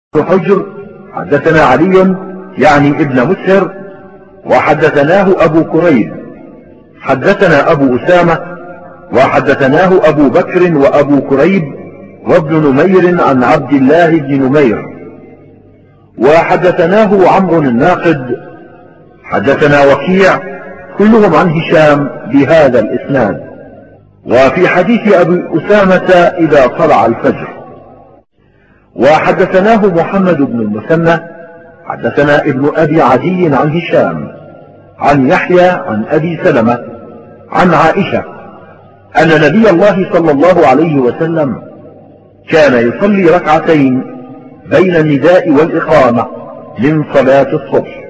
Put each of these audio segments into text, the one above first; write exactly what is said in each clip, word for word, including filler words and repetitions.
حجر حدثنا علي يعني ابن مسهر وحدثناه أبو كريب حدثنا أبو أسامة وحدثناه أبو بكر وأبو كريب وابن نمير عن عبد الله بن نمير وحدثناه عمرو الناقد حدثنا وكيع كلهم عن هشام بهذا الإسناد. وفي حديث أبي أسامة إذا طلع الفجر. وحدثناه محمد بن المثنى حدثنا ابن أبي عدي عن هشام عن يحيى عن أبي سلمة عن عائشة أن نبي الله صلى الله عليه وسلم كان يصلي ركعتين بين النداء والإقامة من صلاة الصبح.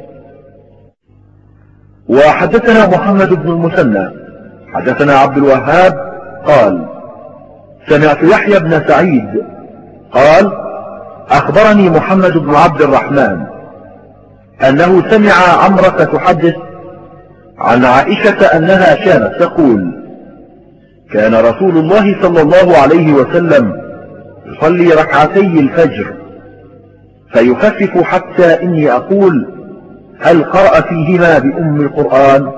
وحدثنا محمد بن المثنى حدثنا عبد الوهاب قال سمعت يحيى بن سعيد قال أخبرني محمد بن عبد الرحمن أنه سمع عمرة تحدث عن عائشة أنها كانت تقول كان رسول الله صلى الله عليه وسلم يصلي ركعتي الفجر فيخفف حتى إني أقول هل قرأ فيهما بأم القرآن.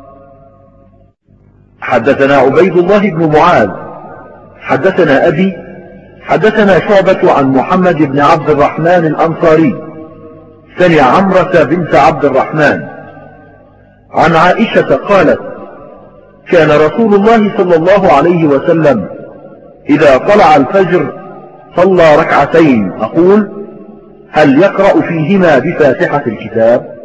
حدثنا عبيد الله بن معاذ حدثنا أبي حدثنا شعبة عن محمد بن عبد الرحمن الأنصاري سمع عمرة بنت عبد الرحمن عن عائشة قالت كان رسول الله صلى الله عليه وسلم إذا طلع الفجر صلى ركعتين أقول هل يقرأ فيهما بفاتحة الكتاب.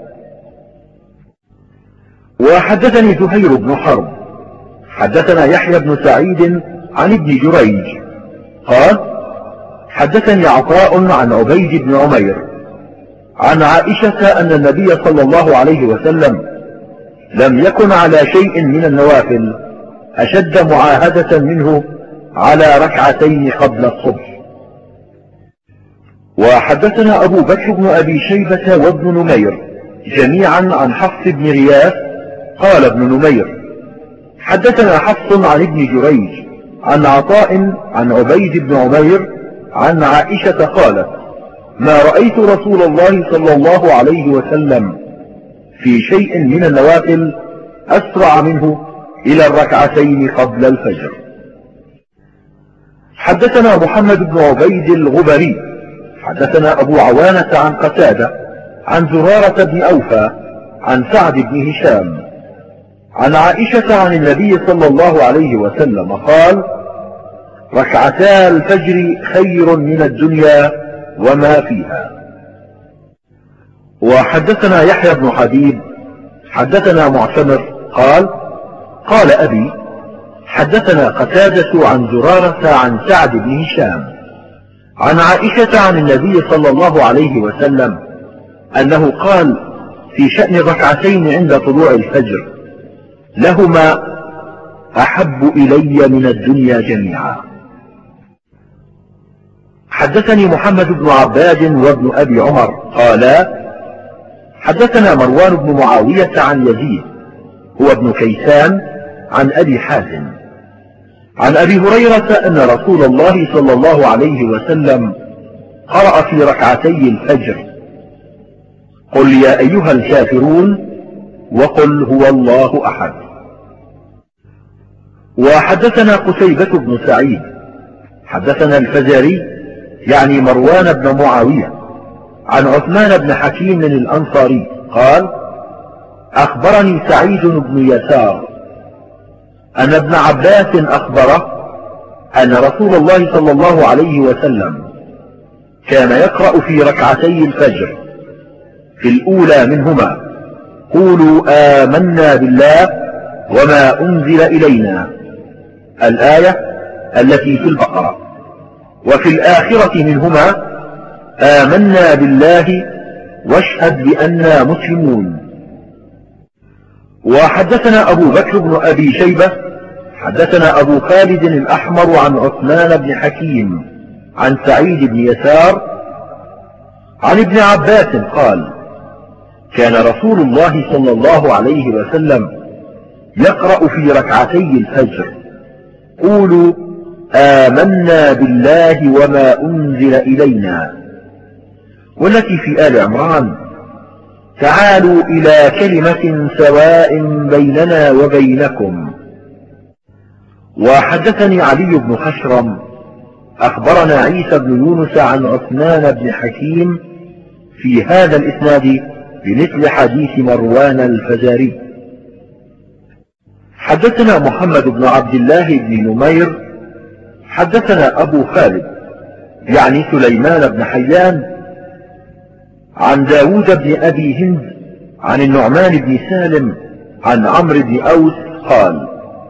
وحدثني زهير بن حرب حدثنا يحيى بن سعيد عن ابن جريج قال حدثني عطاء عن عبيد بن عمير عن عائشة أن النبي صلى الله عليه وسلم لم يكن على شيء من النوافل أشد معاهدة منه على ركعتين قبل الصبح. وحدثنا أبو بكر بن أبي شيبة وابن نمير جميعا عن حفص بن غياث قال ابن نمير حدثنا حفص عن ابن جريج عن عطاء عن عبيد بن عمير عن عائشة قالت ما رأيت رسول الله صلى الله عليه وسلم في شيء من النوافل أسرع منه إلى الركعتين قبل الفجر. حدثنا محمد بن عبيد الغبري حدثنا أبو عوانة عن قتادة عن زرارة بن أوفى عن سعد بن هشام عن عائشة عن النبي صلى الله عليه وسلم قال ركعتا الفجر خير من الدنيا وما فيها. وحدثنا يحيى بن حبيب حدثنا معتمر قال قال أبي حدثنا قتادة عن زرارة عن سعد بن هشام عن عائشة عن النبي صلى الله عليه وسلم أنه قال في شأن ركعتين عند طلوع الفجر لهما أحب إلي من الدنيا جميعا. حدثني محمد بن عباد وابن أبي عمر قالا حدثنا مروان بن معاوية عن يزيد هو ابن كيسان عن أبي حازم عن أبي هريرة أن رسول الله صلى الله عليه وسلم قرأ في ركعتي الفجر قل يا أيها الكافرون وقل هو الله أحد. وحدثنا قتيبة بن سعيد حدثنا الفزاري يعني مروان بن معاوية عن عثمان بن حكيم الأنصاري قال أخبرني سعيد بن يسار أن ابن عباس أخبره أن رسول الله صلى الله عليه وسلم كان يقرأ في ركعتي الفجر في الأولى منهما قولوا آمنا بالله وما أنزل إلينا الآية التي في البقرة وفي الآخرة منهما آمنا بالله واشهد بأننا مسلمون. وحدثنا أبو بكر بن أبي شيبة حدثنا أبو خالد الأحمر عن عثمان بن حكيم عن سعيد بن يسار عن ابن عباس قال كان رسول الله صلى الله عليه وسلم يقرأ في ركعتي الفجر قولوا آمنا بالله وما أنزل إلينا والتي في آل عمران: تعالوا إلى كلمة سواء بيننا وبينكم. وحدثني علي بن خشرم أخبرنا عيسى بن يونس عن عثمان بن حكيم في هذا الإسناد بمثل حديث مروان الفزاري. حدثنا محمد بن عبد الله بن نمير حدثنا أبو خالد يعني سليمان بن حيان عن داود بن أبي هند عن النعمان بن سالم عن عمرو بن أوس قال: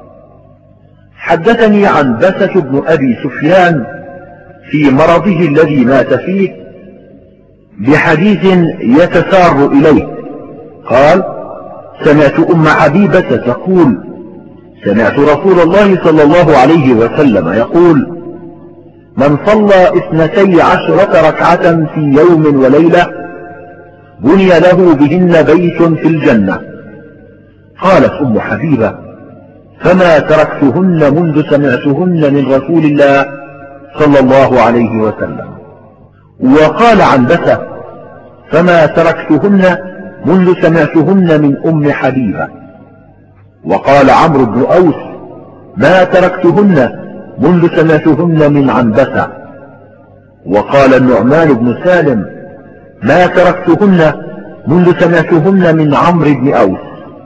حدثني عن بسة بن أبي سفيان في مرضه الذي مات فيه بحديث يتسار إليه. قال: سمعت أم حبيبة تقول: سمعت رسول الله صلى الله عليه وسلم يقول: من صلى اثنتي عشرة ركعة في يوم وليلة بني له بهن بيت في الجنة. قالت أم حبيبة: فما تركتهن منذ سمعتهن من رسول الله صلى الله عليه وسلم. وقال عن بسة: فما تركتهن منذ سمعتهن من أم حبيبة. وقال عمرو بن أوس: ما تركتهن منذ سمعتهن من عنبسة. وقال النعمان بن سالم: ما تركتهن منذ سمعتهن من عمرو بن أوس.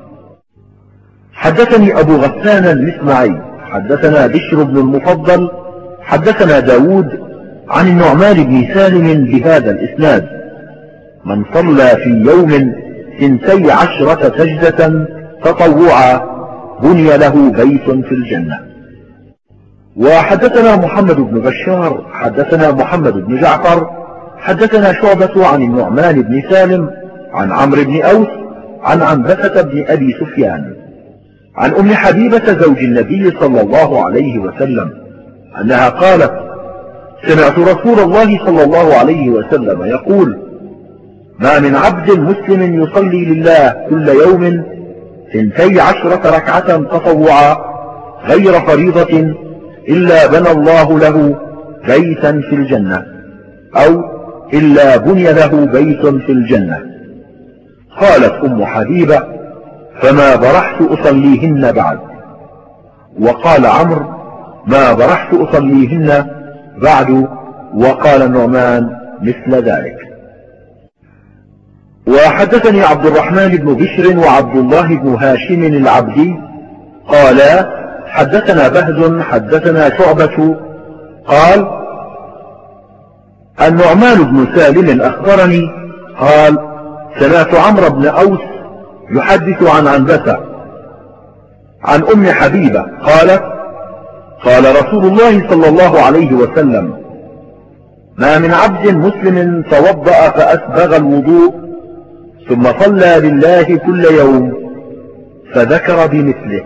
حدثني أبو غسان المسمعي حدثنا بشر بن المفضل حدثنا داود عن النعمان بن سالم بهذا الإسناد: من صلى في يوم ثنتي عشرة سجدة تطوعا بني له بيت في الجنة. وحدثنا محمد بن بشار حدثنا محمد بن جعفر حدثنا شعبة عن النعمان بن سالم عن عمرو بن أوس عن عنبسة بن أبي سفيان عن أم حبيبة زوج النبي صلى الله عليه وسلم أنها قالت: سمعت رسول الله صلى الله عليه وسلم يقول: ما من عبد مسلم يصلي لله كل يوم ثنتي عشرة ركعة تطوعا غير فريضة إلا بنى الله له بيتا في الجنة، أو إلا بني له بيت في الجنة. قالت أم حبيبة: فما برحت أصليهن بعد. وقال عمرو: ما برحت أصليهن بعد. وقال النعمان مثل ذلك. وحدثني عبد الرحمن بن بشر وعبد الله بن هاشم العبدي قالا: حدثنا بهز حدثنا شعبة قال: النعمان بن سالم أخبرني قال: سمعت عمرو بن أوس يحدث عن عنبسة عن أم حبيبة قالت: قال رسول الله صلى الله عليه وسلم: ما من عبد مسلم توضأ فأسبغ الوضوء ثم صلى لله كل يوم، فذكر بمثله.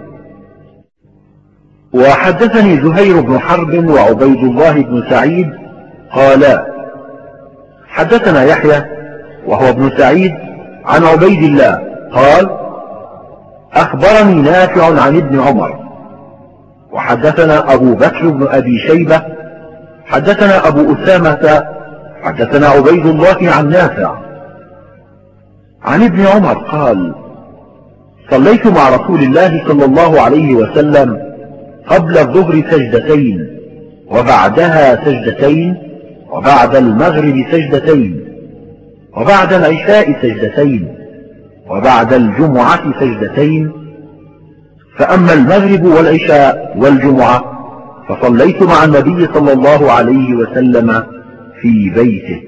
وحدثني زهير بن حرب وعبيد الله بن سعيد قالا: حدثنا يحيى وهو ابن سعيد عن عبيد الله قال: أخبرني نافع عن ابن عمر. وحدثنا أبو بكر بن أبي شيبة حدثنا أبو أسامة حدثنا عبيد الله عن نافع عن ابن عمر قال: صليت مع رسول الله صلى الله عليه وسلم قبل الظهر سجدتين، وبعدها سجدتين، وبعد المغرب سجدتين، وبعد العشاء سجدتين، وبعد الجمعة سجدتين. فأما المغرب والعشاء والجمعة فصليت مع النبي صلى الله عليه وسلم في بيته.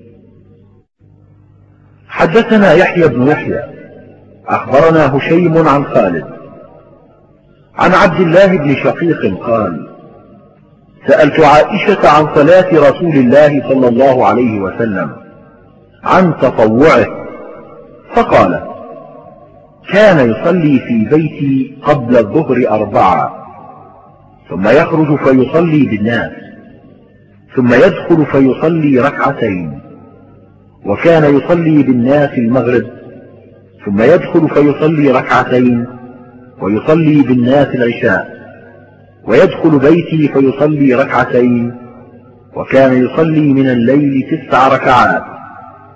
حدثنا يحيى بن يحيى أخبرنا هشيم عن خالد عن عبد الله بن شقيق قال: سألت عائشة عن صلاة رسول الله صلى الله عليه وسلم عن تطوعه، فقالت: كان يصلي في بيتي قبل الظهر أربعة، ثم يخرج فيصلي بالناس، ثم يدخل فيصلي ركعتين، وكان يصلي بالناس المغرب، ثم يدخل فيصلي ركعتين، ويصلي بالناس العشاء، ويدخل بيتي فيصلي ركعتين، وكان يصلي من الليل تسع ركعات،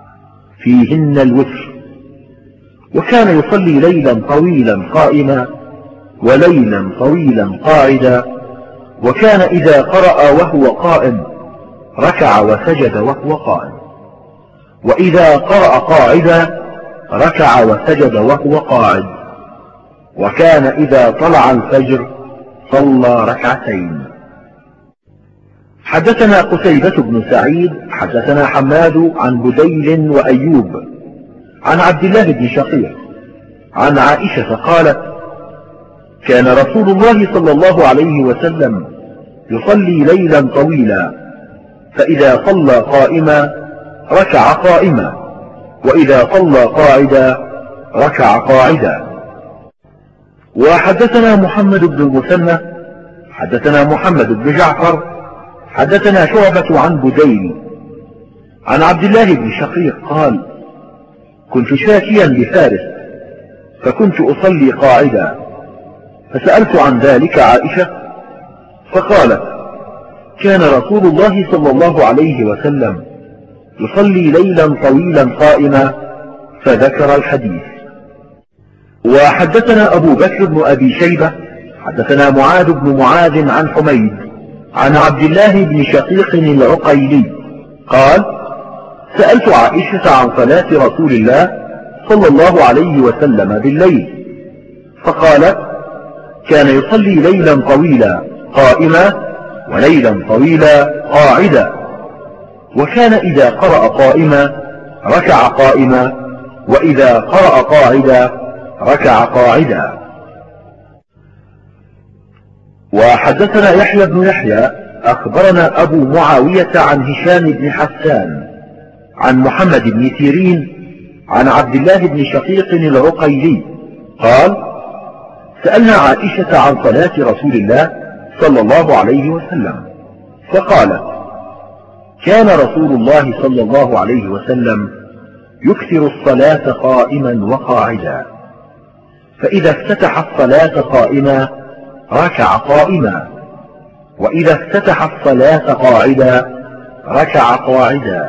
فيهن الوتر، وكان يصلي ليلا طويلا قائما وليلا طويلا قاعدا، وكان إذا قرأ وهو قائم ركع وسجد وهو قائم، وإذا قرأ قاعدا ركع وسجد وهو قاعد، وكان إذا طلع الفجر صلى ركعتين. حدثنا قتيبة بن سعيد حدثنا حماد عن بديل وأيوب عن عبد الله بن شقيق عن عائشة قالت: كان رسول الله صلى الله عليه وسلم يصلي ليلا طويلا، فإذا صلى قائما ركع قائما، وإذا صلى قاعدا ركع قاعدا. وحدثنا محمد بن المثنى حدثنا محمد بن جعفر حدثنا شعبة عن بديل عن عبد الله بن شقيق قال: كنت شاكيا بفارس فكنت أصلي قاعدا، فسألت عن ذلك عائشة فقالت: كان رسول الله صلى الله عليه وسلم يصلي ليلا طويلا قائما، فذكر الحديث. وحدثنا أبو بكر بن أبي شيبة حدثنا معاذ بن معاذ عن حميد عن عبد الله بن شقيق العقيلي قال: سألت عائشة عن صلاة رسول الله صلى الله عليه وسلم بالليل، فقالت: كان يصلي ليلا طويلا قائما وليلا طويلا قاعدا، وكان إذا قرأ قائما ركع قائما، وإذا قرأ قاعدا ركع قاعدا. وحدثنا يحيى بن يحيى أخبرنا أبو معاوية عن هشام بن حسان عن محمد بن سيرين عن عبد الله بن شقيق العقيلي قال: سألنا عائشة عن صلاة رسول الله صلى الله عليه وسلم، فقالت: كان رسول الله صلى الله عليه وسلم يكثر الصلاة قائما وقاعدا، فإذا افتتح الصلاة قائما ركع قائما، وإذا افتتح الصلاة قاعدا ركع قاعدا.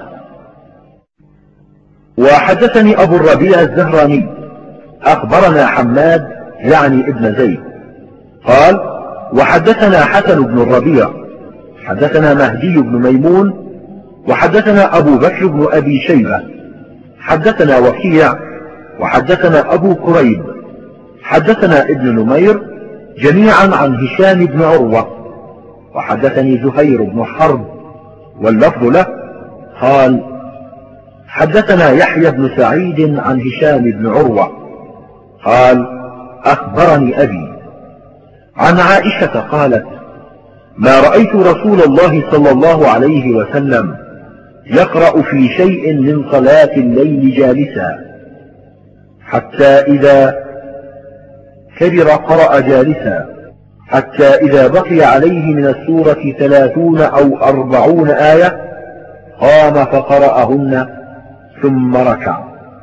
وحدثني أبو الربيع الزهراني أخبرنا حماد يعني ابن زيد قال: وحدثنا حسن بن الربيع حدثنا مهدي بن ميمون وحدثنا أبو بكر بن أبي شيبة حدثنا وكيع وحدثنا أبو كريب حدثنا ابن نمير جميعا عن هشام بن عروة، وحدثني زهير بن حرب واللفظ له قال: حدثنا يحيى بن سعيد عن هشام بن عروة قال: أخبرني أبي عن عائشة قالت: ما رأيت رسول الله صلى الله عليه وسلم يقرأ في شيء من صلاة الليل جالسا، حتى إذا كبر قرأ جالسا، حتى إذا بقي عليه من السورة ثلاثون أو أربعون آية قام فقرأهن ثم ركع.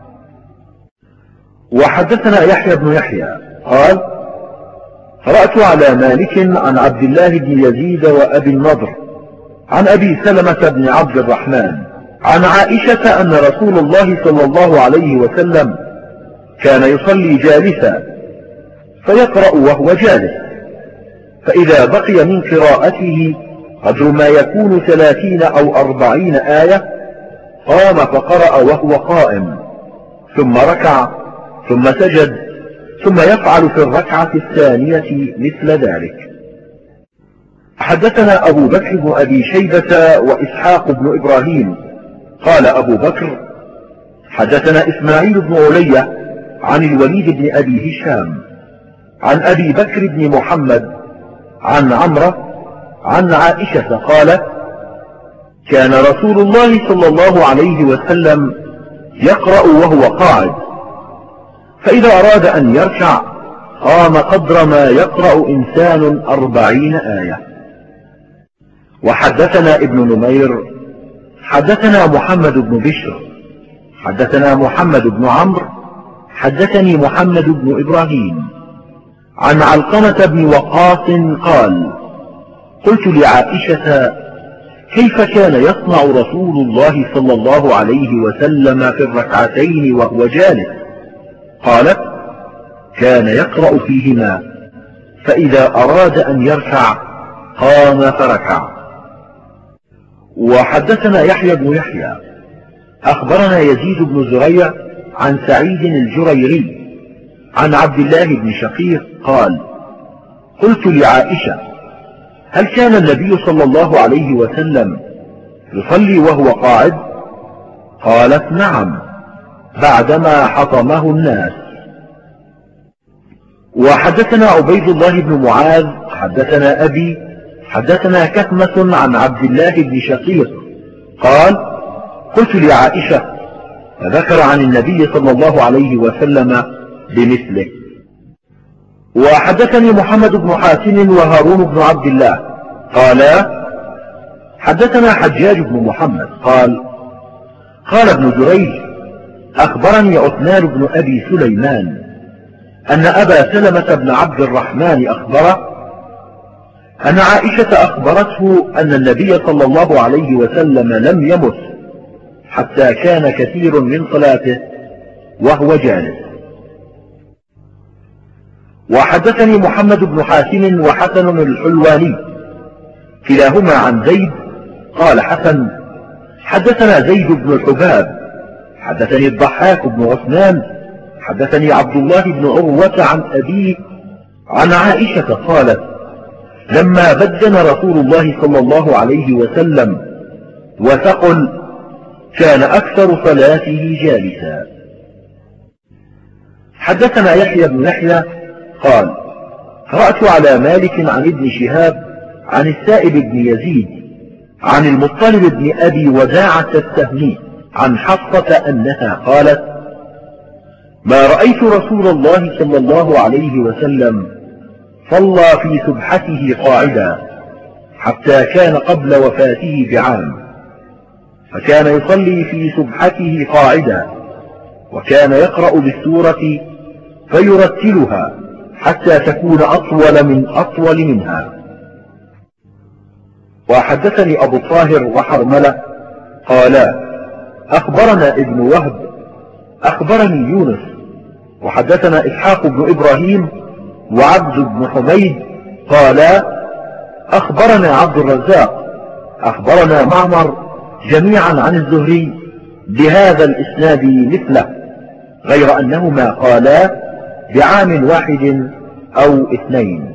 وحدثنا يحيى بن يحيى قال: قرأت على مالك عن عبد الله بن يزيد وأبي النضر عن أبي سلمة بن عبد الرحمن عن عائشة أن رسول الله صلى الله عليه وسلم كان يصلي جالسا فيقرأ وهو جالس، فإذا بقي من قراءته قدر ما يكون ثلاثين أو أربعين آية قام فقرأ وهو قائم، ثم ركع ثم سجد، ثم يفعل في الركعة الثانية مثل ذلك. حدثنا أبو بكر بن أبي شيبة وإسحاق بن إبراهيم قال أبو بكر: حدثنا إسماعيل بن علية عن الوليد بن أبي هشام عن أبي بكر بن محمد عن عمرة عن عائشة قالت: كان رسول الله صلى الله عليه وسلم يقرأ وهو قاعد، فإذا أراد أن يركع قام قدر ما يقرأ إنسان أربعين آية. وحدثنا ابن نمير حدثنا محمد بن بشر حدثنا محمد بن عمرو حدثني محمد بن إبراهيم عن علقمة بن وقاص قال: قلت لعائشة: كيف كان يصنع رسول الله صلى الله عليه وسلم في الركعتين وهو جالس؟ قالت: كان يقرأ فيهما، فإذا أراد أن يركع قام فركع. وحدثنا يحيى بن يحيى أخبرنا يزيد بن زريع عن سعيد الجريري عن عبد الله بن شقيق قال: قلت لعائشة: هل كان النبي صلى الله عليه وسلم يصلي وهو قاعد؟ قالت: نعم، بعدما حطمه الناس. وحدثنا عبيد الله بن معاذ حدثنا أبي حدثنا كثمة عن عبد الله بن شقيق قال: قلت لعائشة، فذكر عن النبي صلى الله عليه وسلم بمثله. وحدثني محمد بن حاتم وهارون بن عبد الله قالا: حدثنا حجاج بن محمد قال: قال ابن جريج: أخبرني عثمان بن أبي سليمان أن أبا سلمة بن عبد الرحمن أخبره أن عائشة أخبرته أن النبي صلى الله عليه وسلم لم يمت حتى كان كثير من صلاته وهو جالس. وحدثني محمد بن حاتم وحسن الحلواني كلاهما عن زيد قال حسن: حدثنا زيد بن الحباب حدثني الضحاك بن عثمان حدثني عبد الله بن عروة عن أبيه عن عائشة قالت: لما بدن رسول الله صلى الله عليه وسلم وثقل كان أكثر صلاته جالسا. حدثنا يحيى بن يحيى قال: قرأت على مالك عن ابن شهاب عن السائب بن يزيد عن المطلب بن أبي وداعة السهمي عن حفصة أنها قالت: ما رأيت رسول الله صلى الله عليه وسلم صلى في سبحته قاعدا حتى كان قبل وفاته بعام، فكان يصلي في سبحته قاعدا، وكان يقرأ بالسورة فيرتلها حتى تكون أطول من أطول منها. وحدثني أبو الطاهر وحرملة قالا: أخبرنا ابن وهب أخبرني يونس وحدثنا إسحاق بن إبراهيم وعبد بن حميد قالا: أخبرنا عبد الرزاق أخبرنا معمر جميعا عن الزهري بهذا الإسناد مثله، غير أنهما قالا بعام واحد أو اثنين.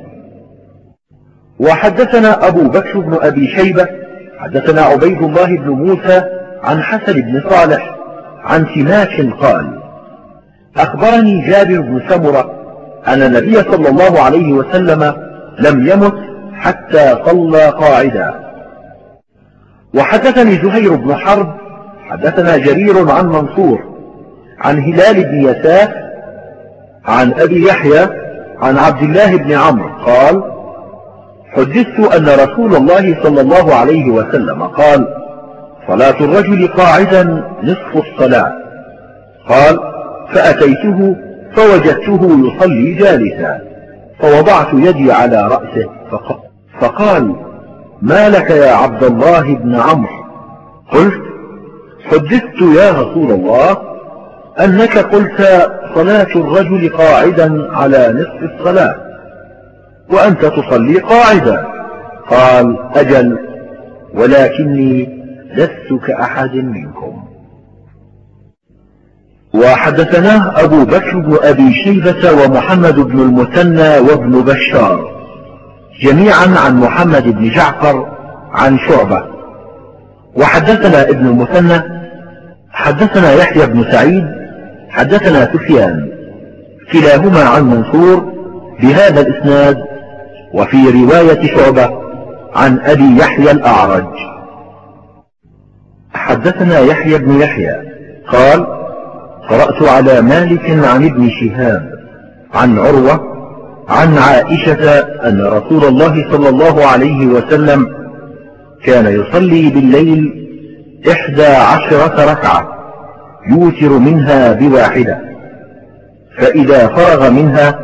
وحدثنا أبو بكر بن أبي شيبة حدثنا عبيد الله بن موسى عن حسن بن صالح عن سماك قال: أخبرني جابر بن سمرة أن النبي صلى الله عليه وسلم لم يمت حتى صلى قاعدا. وحدثني زهير بن حرب حدثنا جرير عن منصور عن هلال بن يساف عن أبي يحيى عن عبد الله بن عمرو قال: حدثت أن رسول الله صلى الله عليه وسلم قال: صلاة الرجل قاعدا نصف الصلاة. قال: فأتيته فوجدته يصلي جالسا، فوضعت يدي على رأسه فقال: ما لك يا عبد الله بن عمرو؟ قلت: حدثت يا رسول الله أنك قلت صلاة الرجل قاعدا على نصف الصلاة وأنت تصلي قاعدا. قال: أجل، ولكني لست كأحد منكم. وحدثناه أبو بكر بن أبي شيبة ومحمد بن المثنى وابن بشار جميعا عن محمد بن جعفر عن شعبة. وحدثنا ابن المثنى حدثنا يحيى بن سعيد حدثنا سفيان كلاهما عن منصور بهذا الإسناد، وفي رواية شعبة عن أبي يحيى الأعرج. حدثنا يحيى بن يحيى قال: قرأت على مالك عن ابن شهاب عن عروة عن عائشة أن رسول الله صلى الله عليه وسلم كان يصلي بالليل إحدى عشرة ركعة يوتر منها بواحدة، فإذا فرغ منها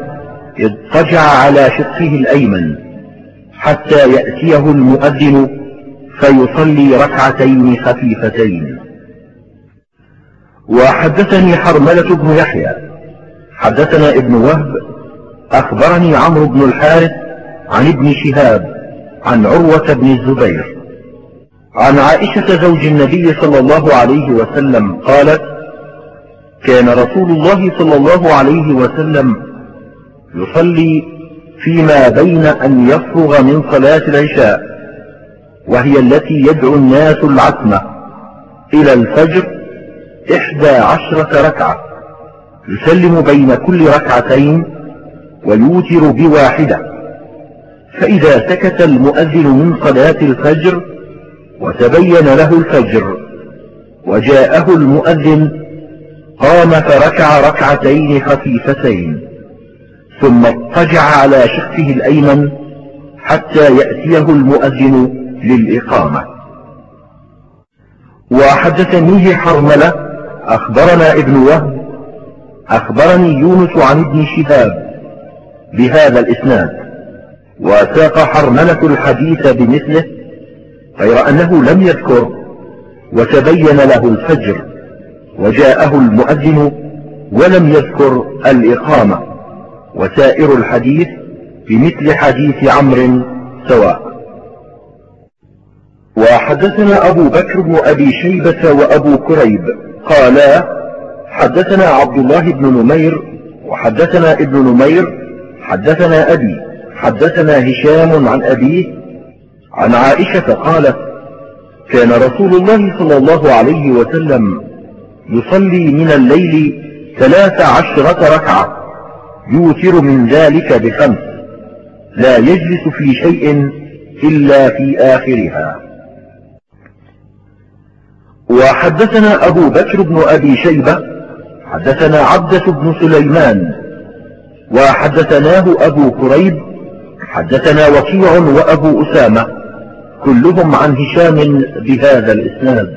اضطجع على شقه الأيمن حتى يأتيه المؤذن فيصلي ركعتين خفيفتين. وحدثني حرملة بن يحيى حدثنا ابن وهب أخبرني عمرو بن الحارث عن ابن شهاب عن عروة بن الزبير عن عائشة زوج النبي صلى الله عليه وسلم قالت: كان رسول الله صلى الله عليه وسلم يصلي فيما بين أن يفرغ من صلاة العشاء، وهي التي يدعو الناس العتمة، إلى الفجر إحدى عشرة ركعة، يسلم بين كل ركعتين ويوتر بواحدة. فإذا سكت المؤذن من صلاة الفجر وتبين له الفجر وجاءه المؤذن قام فركع ركعتين خفيفتين، ثم اضطجع على شقه الأيمن حتى يأتيه المؤذن للإقامة. وحدثنيه حرملة أخبرنا ابن وهب أخبرني يونس عن ابن شهاب بهذا الإسناد، وساق حرملة الحديث بمثله، غير أنه لم يذكر وتبين له الفجر وجاءه المؤذن، ولم يذكر الإقامة، وسائر الحديث بمثل حديث عمرو سواء. وحدثنا أبو بكر بن أبي شيبة وأبو كريب قالا: حدثنا عبد الله بن نمير وحدثنا ابن نمير حدثنا أبي حدثنا هشام عن أبيه عن عائشة قالت: كان رسول الله صلى الله عليه وسلم يصلي من الليل ثلاث عشرة ركعة، يوتر من ذلك بخمس، لا يجلس في شيء إلا في آخرها. وحدثنا أبو بكر بن أبي شيبة حدثنا عبدة بن سليمان وحدثناه أبو كريب حدثنا وكيع وأبو أسامة كلهم عن هشام بهذا الإسناد.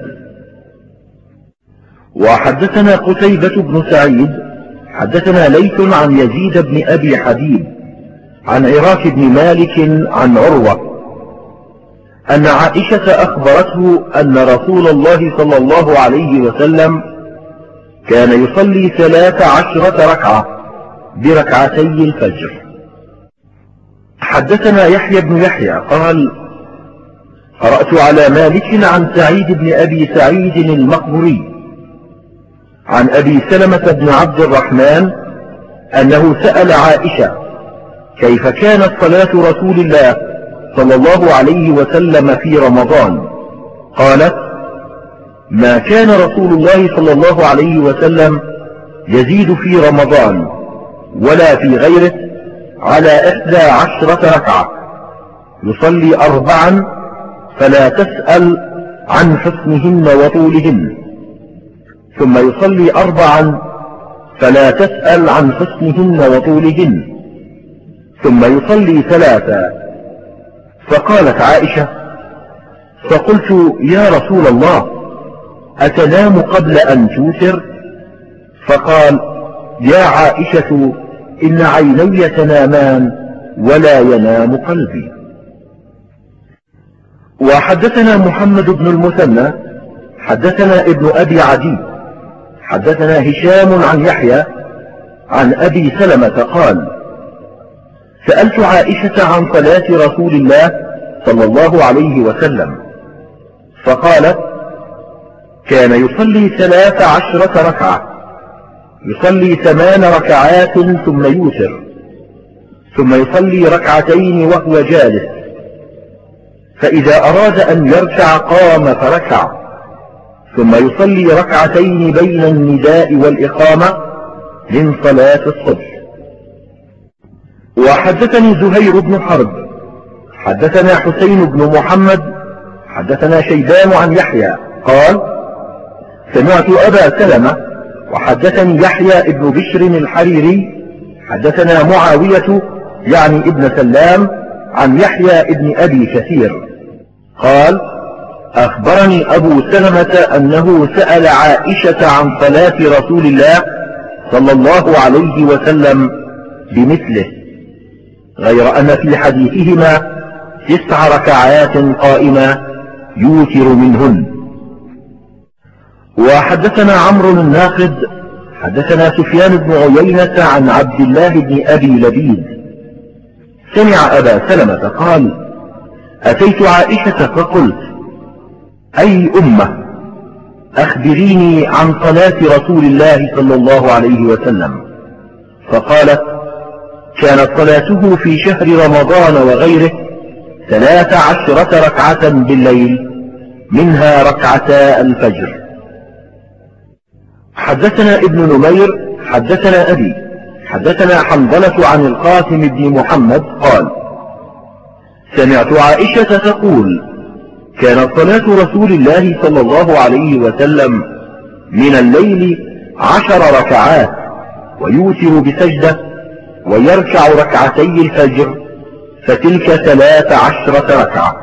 وحدثنا قتيبة بن سعيد حدثنا ليث عن يزيد بن أبي حبيب عن عراك بن مالك عن عروة أن عائشة أخبرته أن رسول الله صلى الله عليه وسلم كان يصلي ثلاث عشرة ركعة بركعتي الفجر. حدثنا يحيى بن يحيى قال: قرأت على مالك عن سعيد بن أبي سعيد المقبري عن أبي سلمة بن عبد الرحمن أنه سأل عائشة كيف كانت صلاة رسول الله صلى الله عليه وسلم في رمضان، قالت: ما كان رسول الله صلى الله عليه وسلم يزيد في رمضان ولا في غيره على إحدى عشرة ركعة، يصلي أربعا فلا تسأل عن حسنهن وطولهن، ثم يصلي أربعا فلا تسأل عن حسنهن وطولهن، ثم يصلي ثلاثا. فقالت عائشة: فقلت يا رسول الله أتنام قبل أن توتر؟ فقال: يا عائشة إن عيني تنامان ولا ينام قلبي. وحدثنا محمد بن المثنى حدثنا ابن أبي عدي حدثنا هشام عن يحيى عن أبي سلمة قال: سألت عائشة عن صلاة رسول الله صلى الله عليه وسلم، فقالت: كان يصلي ثلاث عشرة ركعة، يصلي ثمان ركعات ثم يوتر، ثم يصلي ركعتين وهو جالس، فإذا أراد أن يركع قام فركع، ثم يصلي ركعتين بين النداء والإقامة من صلاة الصبح. وحدثني زهير بن حرب حدثنا حسين بن محمد حدثنا شيبان عن يحيى قال: سمعت أبا سلمة وحدثني يحيى ابن بشر الحريري حدثنا معاوية يعني ابن سلام عن يحيى ابن أبي كثير قال: أخبرني أبو سلمة أنه سأل عائشة عن صلاة رسول الله صلى الله عليه وسلم بمثله، غير أن في حديثهما تسع ركعات قائمة يوتر منهن. وحدثنا عمرو الناقد حدثنا سفيان بن عيينة عن عبد الله بن أبي لبيد سمع أبا سلمة قال: أتيت عائشة فقلت: أي أمة، أخبريني عن صلاة رسول الله صلى الله عليه وسلم. فقالت: كانت صلاته في شهر رمضان وغيره ثلاث عشرة ركعة بالليل، منها ركعتا الفجر. حدثنا ابن نمير حدثنا أبي حدثنا حنظلة عن القاسم بن محمد قال: سمعت عائشة تقول: كانت صلاة رسول الله صلى الله عليه وسلم من الليل عشر ركعات، ويوتر بسجدة، ويركع ركعتي الفجر، فتلك ثلاث عشرة ركعة.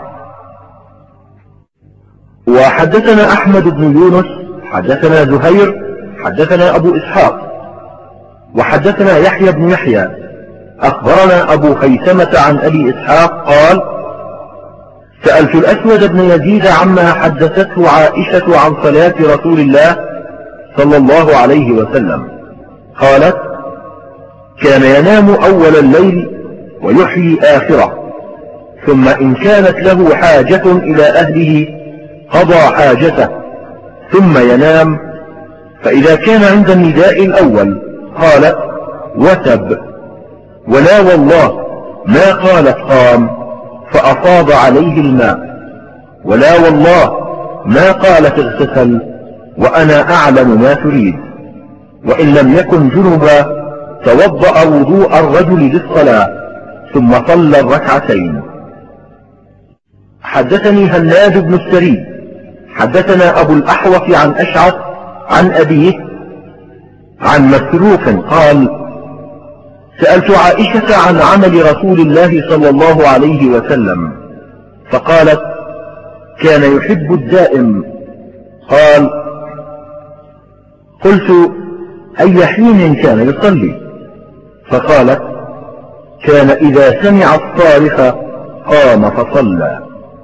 وحدثنا أحمد بن يونس حدثنا زهير حدثنا أبو إسحاق وحدثنا يحيى بن يحيى أخبرنا أبو خيثمة عن أبي إسحاق قال: سألت الأسود بن يزيد عما حدثته عائشة عن صلاة رسول الله صلى الله عليه وسلم. قالت: كان ينام أول الليل ويحيي آخره، ثم إن كانت له حاجة إلى أهله قضى حاجته ثم ينام، فإذا كان عند النداء الأول قالت: وتب، ولا والله ما قالت قام فأفاض عليه الماء، ولا والله ما قالت اغتسل وأنا أعلم ما تريد، وإن لم يكن جنبا توضأ وضوء الرجل للصلاة ثم صلى الركعتين. حدثني هناد بن السري حدثنا أبو الأحوص عن أشعث عن أبيه عن مسروق قال: سألت عائشة عن عمل رسول الله صلى الله عليه وسلم، فقالت: كان يحب الدائم. قال: قلت: أي حين كان يصلي؟ فقالت: كان إذا سمع الصارخ قام فصلى.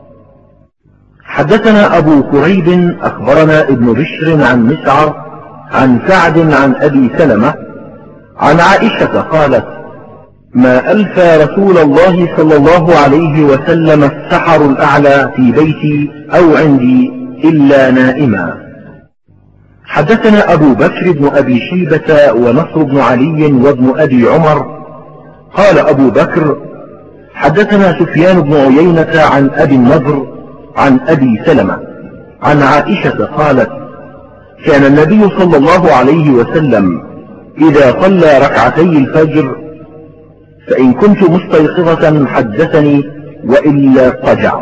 حدثنا أبو كريب أخبرنا ابن بشر عن مسعر عن سعد عن أبي سلمة عن عائشة قالت: ما ألفى رسول الله صلى الله عليه وسلم السحر الأعلى في بيتي أو عندي إلا نائما. حدثنا أبو بكر بن أبي شيبة ونصر بن علي وابن أبي عمر قال أبو بكر: حدثنا سفيان بن عيينة عن أبي النضر عن أبي سلمة عن عائشة قالت: كان النبي صلى الله عليه وسلم إذا صلى ركعتي الفجر فإن كنت مستيقظة حدثني وإلا اضطجع.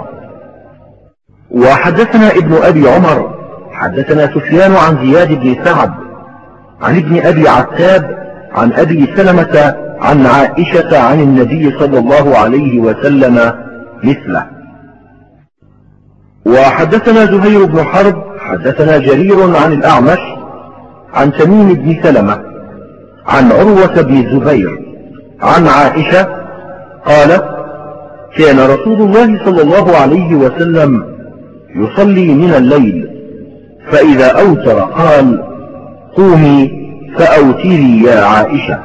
وحدثنا ابن أبي عمر حدثنا سفيان عن زياد بن سعد عن ابن أبي عتاب عن أبي سلمة عن عائشة عن النبي صلى الله عليه وسلم مثله. وحدثنا زهير بن حرب حدثنا جرير عن الأعمش عن تميم بن سلمة عن عروة بن الزبير عن عائشة قالت: كان رسول الله صلى الله عليه وسلم يصلي من الليل، فإذا أوتر قال: قومي فأوتري يا عائشة.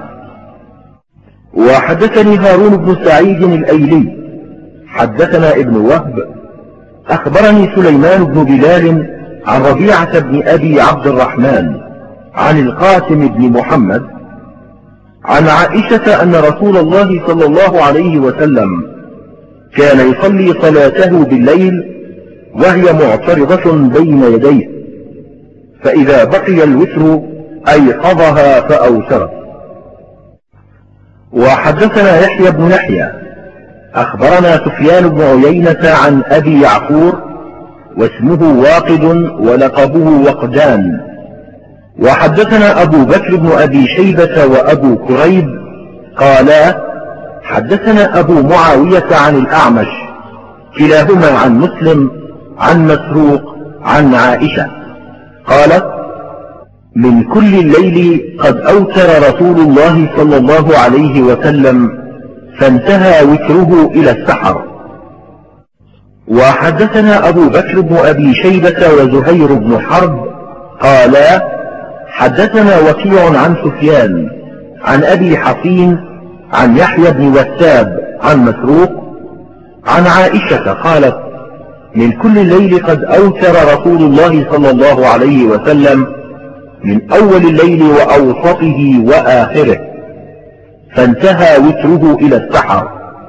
وحدثني هارون بن سعيد الأيلي حدثنا ابن وهب أخبرني سليمان بن بلال عن ربيعة بن أبي عبد الرحمن عن القاسم بن محمد عن عائشة أن رسول الله صلى الله عليه وسلم كان يصلي صلاته بالليل وهي معترضة بين يديه، فإذا بقي الوتر أيقظها فأوترت. وحدثنا يحيى بن يحيى أخبرنا سفيان بن عيينة عن أبي يعقور واسمه واقد ولقبه وقدان. وحدثنا أبو بكر بن أبي شيبة وأبو كريب قالا: حدثنا أبو معاوية عن الأعمش كلاهما عن مسلم عن مسروق عن عائشة قالت: من كل الليل قد أوتر رسول الله صلى الله عليه وسلم فانتهى وتره إلى السحر. وحدثنا أبو بكر بن أبي شيبة وزهير بن حرب قالا حدثنا وكيع عن سفيان عن أبي حصين عن يحيى بن وثاب عن مسروق عن عائشة قالت من كل الليل قد أوتر رسول الله صلى الله عليه وسلم من أول الليل وأوسطه وآخره، فانتهى وتره إلى السحر.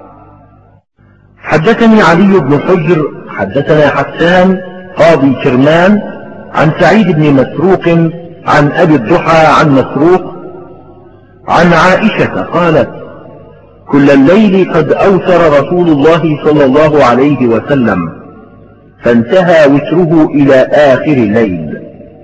حدثني علي بن حجر حدثنا حسان قاضي كرمان عن سعيد بن مسروق عن أبي الضحى عن مسروق عن عائشة قالت كل الليل قد أوتر رسول الله صلى الله عليه وسلم، فانتهى وتره إلى آخر الليل.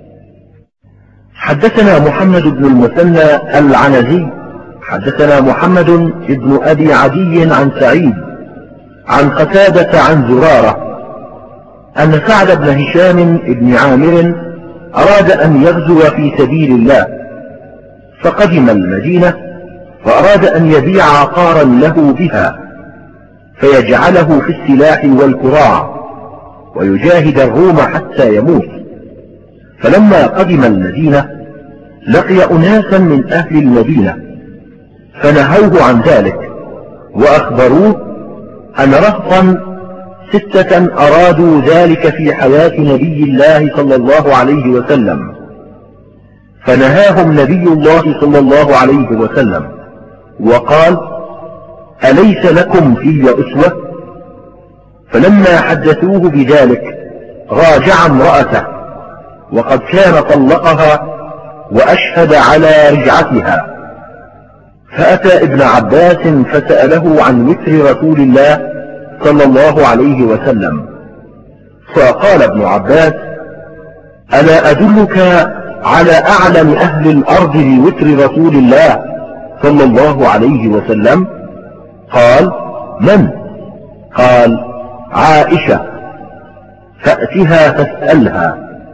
حدثنا محمد بن المثنى العنزي حدثنا محمد بن أبي عدي عن سعيد عن قتادة عن زرارة أن سعد بن هشام بن عامر أراد أن يغزو في سبيل الله، فقدم المدينة وأراد أن يبيع عقارا له بها فيجعله في السلاح والكراع ويجاهد الروم حتى يموت. فلما قدم المدينة لقي أناسا من أهل المدينة فنهوه عن ذلك وأخبروه أن رهطا ستة أرادوا ذلك في حياة نبي الله صلى الله عليه وسلم، فنهاهم نبي الله صلى الله عليه وسلم وقال أليس لكم في أسوة؟ فلما حدثوه بذلك راجع امرأته وقد كان طلقها وأشهد على رجعتها، فأتى ابن عباس فسأله عن وتر رسول الله صلى الله عليه وسلم، فقال ابن عباس ألا أدلك على أعلم أهل الأرض بوتر رسول الله صلى الله عليه وسلم؟ قال من؟ قال عائشة، فأتها فاسألها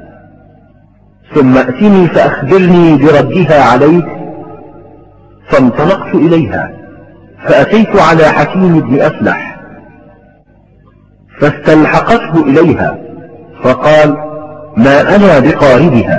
ثم أتني فأخبرني بردها عليك. فانطلقت إليها فأتيت على حكيم بن أفلح فاستلحقته إليها فقال ما أنا بقاربها،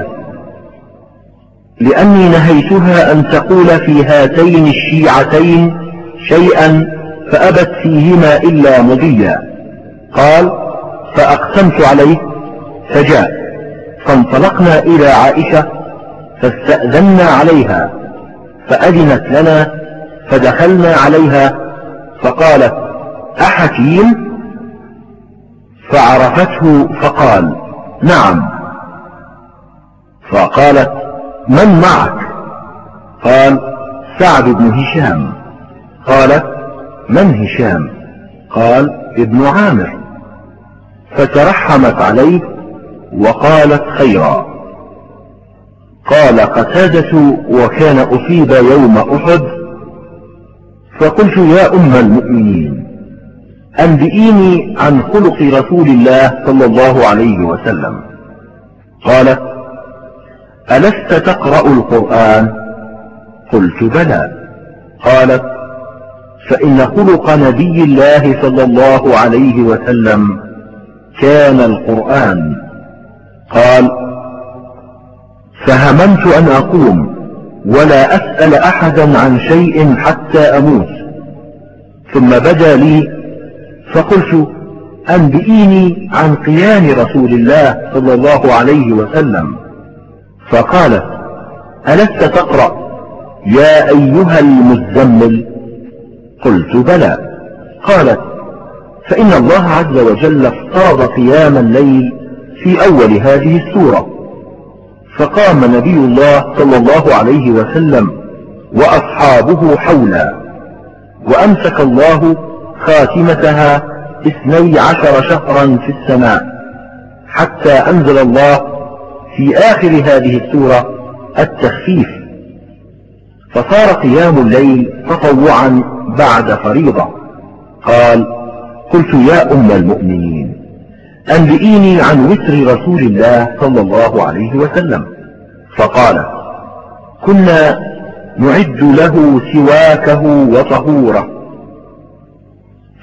لأني نهيتها أن تقول في هاتين الشيعتين شيئا فأبت فيهما إلا مضيا. قال فأقسمت عليه فجاء، فانطلقنا إلى عائشة فاستأذنا عليها فأذنت لنا فدخلنا عليها فقالت أحكيم؟ فعرفته فقال نعم. فقالت من معك؟ قال سعد بن هشام. قالت من هشام؟ قال ابن عامر. فترحمت عليه وقالت خيرا. قال قتادة وكان أصيب يوم أحد، فقلت يا أم المؤمنين أنبئيني عن خلق رسول الله صلى الله عليه وسلم. قالت ألست تقرأ القرآن؟ قلت بلى. قالت فإن خلق نبي الله صلى الله عليه وسلم كان القرآن. قال فهممت أن أقوم ولا أسأل أحدا عن شيء حتى أموت، ثم بدا لي فقلت أنبئيني عن قيام رسول الله صلى الله عليه وسلم. فقالت ألست تقرأ يا أيها المزمل؟ قلت بلى. قالت فإن الله عز وجل افترض قيام الليل في أول هذه السورة، فقام نبي الله صلى الله عليه وسلم وأصحابه حولا، وأمسك الله خاتمتها اثني عشر شهرا في السماء، حتى أنزل الله في آخر هذه السورة التخفيف، فصار قيام الليل تطوعا بعد فريضة. قال قلت يا أم المؤمنين أنبئيني عن وتر رسول الله صلى الله عليه وسلم. فقال كنا نعد له سواكه وطهوره،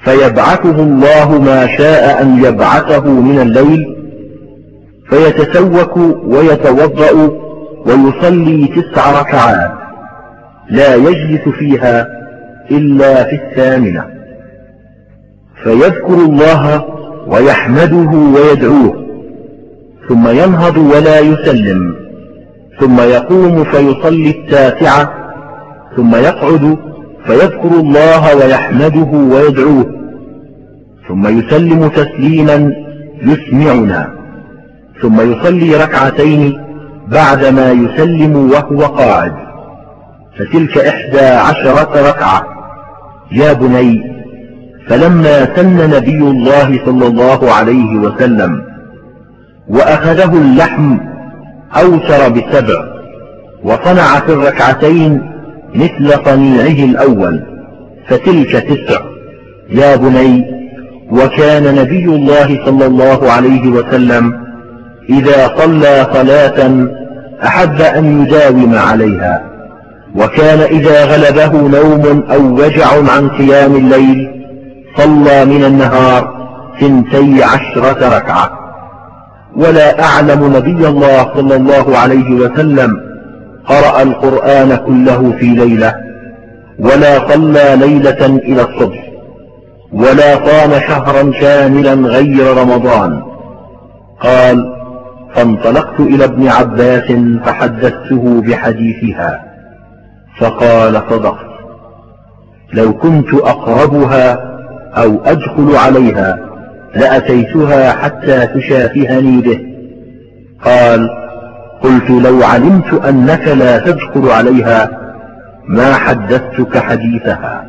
فيبعثه الله ما شاء أن يبعثه من الليل، فيتسوك ويتوضأ ويصلي تسع ركعات لا يجلس فيها إلا في الثامنة، فيذكر الله ويحمده ويدعوه، ثم ينهض ولا يسلم، ثم يقوم فيصلي التاسعة، ثم يقعد فيذكر الله ويحمده ويدعوه، ثم يسلم تسليما يسمعنا، ثم يصلي ركعتين بعدما يسلم وهو قاعد، فتلك إحدى عشرة ركعة. يا بني، فلما سن نبي الله صلى الله عليه وسلم وأخذه اللحم أوتر بسبع، وصنع في الركعتين مثل صنيعه الأول، فتلك تسع. يا بني، وكان نبي الله صلى الله عليه وسلم إذا صلى صلاة أحب أن يداوم عليها، وكان إذا غلبه نوم أو وجع عن قيام الليل صلى من النهار ثنتي عشرة ركعة. ولا أعلم نبي الله صلى الله عليه وسلم قرأ القرآن كله في ليلة، ولا صلى ليلة إلى الصبح، ولا صام شهرا كاملا غير رمضان. قال: فانطلقت إلى ابن عباس فحدثته بحديثها، فقال: صدقت، لو كنت أقربها أو أدخل عليها لأتيتها حتى تشافهني به. قال: قلت: لو علمت أنك لا تدخل عليها ما حدثتك حديثها.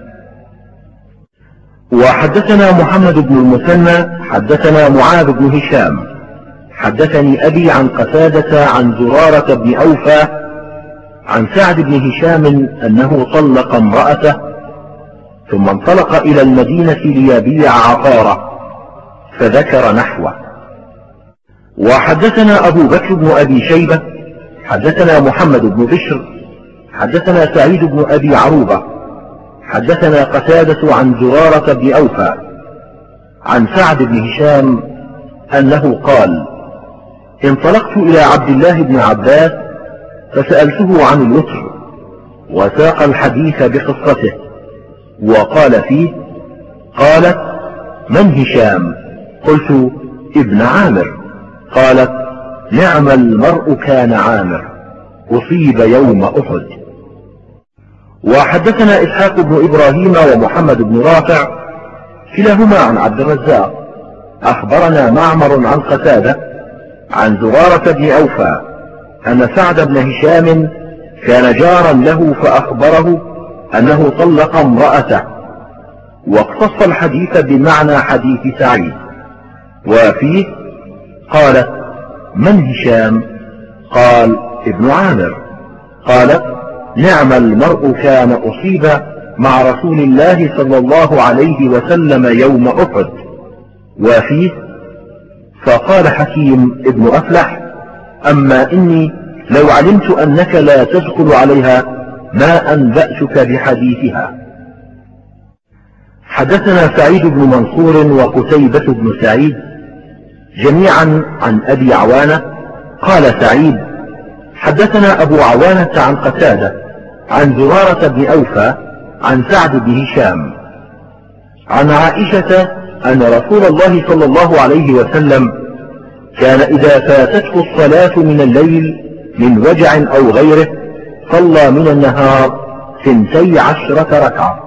وحدثنا محمد بن المثنى حدثنا معاذ بن هشام حدثني أبي عن قتادة عن زرارة بن أوفى عن سعد بن هشام أنه طلق امرأته ثم انطلق إلى المدينة ليبيع عطاره، فذكر نحوه. وحدثنا أبو بكر بن أبي شيبة حدثنا محمد بن بشر حدثنا سعيد بن أبي عروبة حدثنا قتادة عن زرارة بن أوفى عن سعد بن هشام أنه قال: انطلقت إلى عبد الله بن عباس فسألته عن الوتر، وساق الحديث بقصته، وقال فيه: قالت: من هشام؟ قلت: ابن عامر. قالت: نعم المرء كان عامر، أصيب يوم أحد. وحدثنا إسحاق بن إبراهيم ومحمد بن رافع كلاهما عن عبد الرزاق أخبرنا معمر عن قتادة عن زرارة بن أوفى أن سعد بن هشام كان جارا له فأخبره أنه طلق امرأته، واقتص الحديث بمعنى حديث سعيد. وفيه: قالت: من هشام؟ قال: ابن عامر. قالت: نعم المرء كان أصيب مع رسول الله صلى الله عليه وسلم يوم أحد. وفيه: فقال حكيم ابن أفلح: أما إني لو علمت أنك لا تدخل عليها ما أنبأتك بحديثها. حدثنا سعيد بن منصور وقتيبة بن سعيد جميعا عن أبي عوانة قال سعيد: حدثنا أبو عوانة عن قتادة عن زرارة بن أوفى عن سعد بن هشام عن عائشة أن رسول الله صلى الله عليه وسلم كان إذا فاتته الصلاة من الليل من وجع أو غيره صلى من النهار ثنتي عشرة ركعة.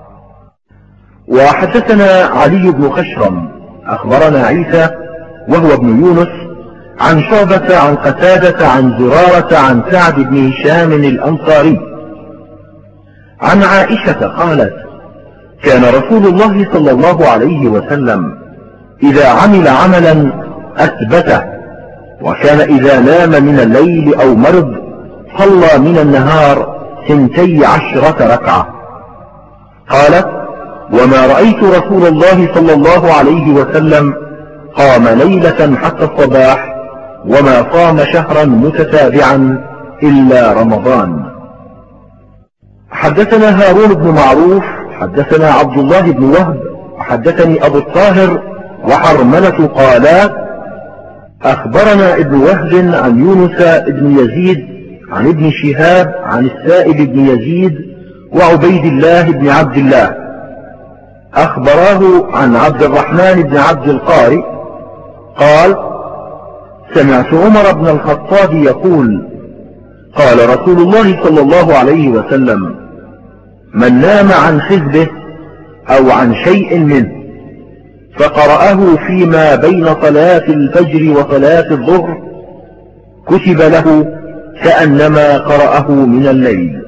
وحدثنا علي بن خشرم أخبرنا عيسى وهو ابن يونس عن شعبة عن قتادة عن زرارة عن سعد بن هشام الأنصاري عن عائشة قالت: كان رسول الله صلى الله عليه وسلم إذا عمل عملا أثبته، وكان إذا نام من الليل أو مرض صلى من النهار ثنتي عشرة ركعة. قالت: وما رأيت رسول الله صلى الله عليه وسلم قام ليلة حتى الصباح وما صام شهرا متتابعا إلا رمضان. حدثنا هارون بن معروف حدثنا عبد الله بن وهب وحدثني أبو الطاهر وحرملة قالا أخبرنا ابن وهب عن يونس بن يزيد عن ابن شهاب عن السائب بن يزيد وعبيد الله بن عبد الله أخبراه عن عبد الرحمن بن عبد القارئ قال سمعت عمر بن الخطاب يقول قال رسول الله صلى الله عليه وسلم من نام عن حزبه أو عن شيء منه فقرأه فيما بين صلاة الفجر وصلاة الظهر كتب له كأنما قرأه من الليل.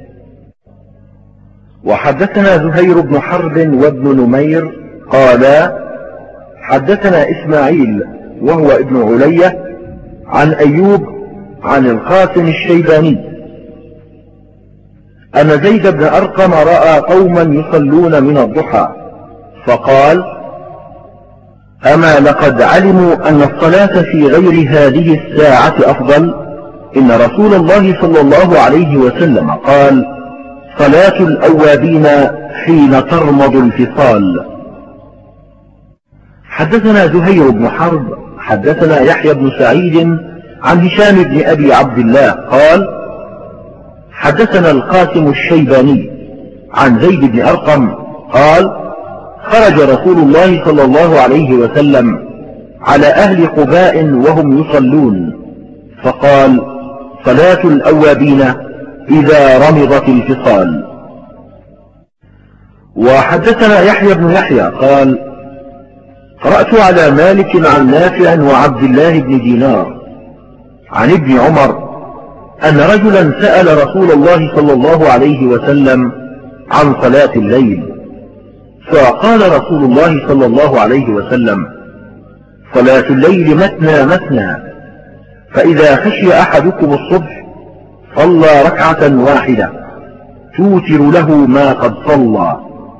وحدثنا زهير بن حرب وابن نمير قالا حدثنا إسماعيل وهو ابن علية عن أيوب عن القاسم الشيباني أن زيد بن أرقم رأى قوما يصلون من الضحى فقال أما لقد علموا أن الصلاة في غير هذه الساعة أفضل؟ إن رسول الله صلى الله عليه وسلم قال صلاة الأوابين حين ترمض الفصال. حدثنا زهير بن حرب حدثنا يحيى بن سعيد عن هشام بن أبي عبد الله قال حدثنا القاسم الشيباني عن زيد بن أرقم قال خرج رسول الله صلى الله عليه وسلم على أهل قباء وهم يصلون فقال صلاة الأوابين إذا رمضت الفصال. وحدثنا يحيى بن يحيى قال قرأت على مالك عن نافع وعبد الله بن دينار عن ابن عمر أن رجلا سأل رسول الله صلى الله عليه وسلم عن صلاة الليل فقال رسول الله صلى الله عليه وسلم صلاة الليل مثنى مثنى فإذا خشي أحدكم الصبح صلى ركعة واحدة توتر له ما قد صلى.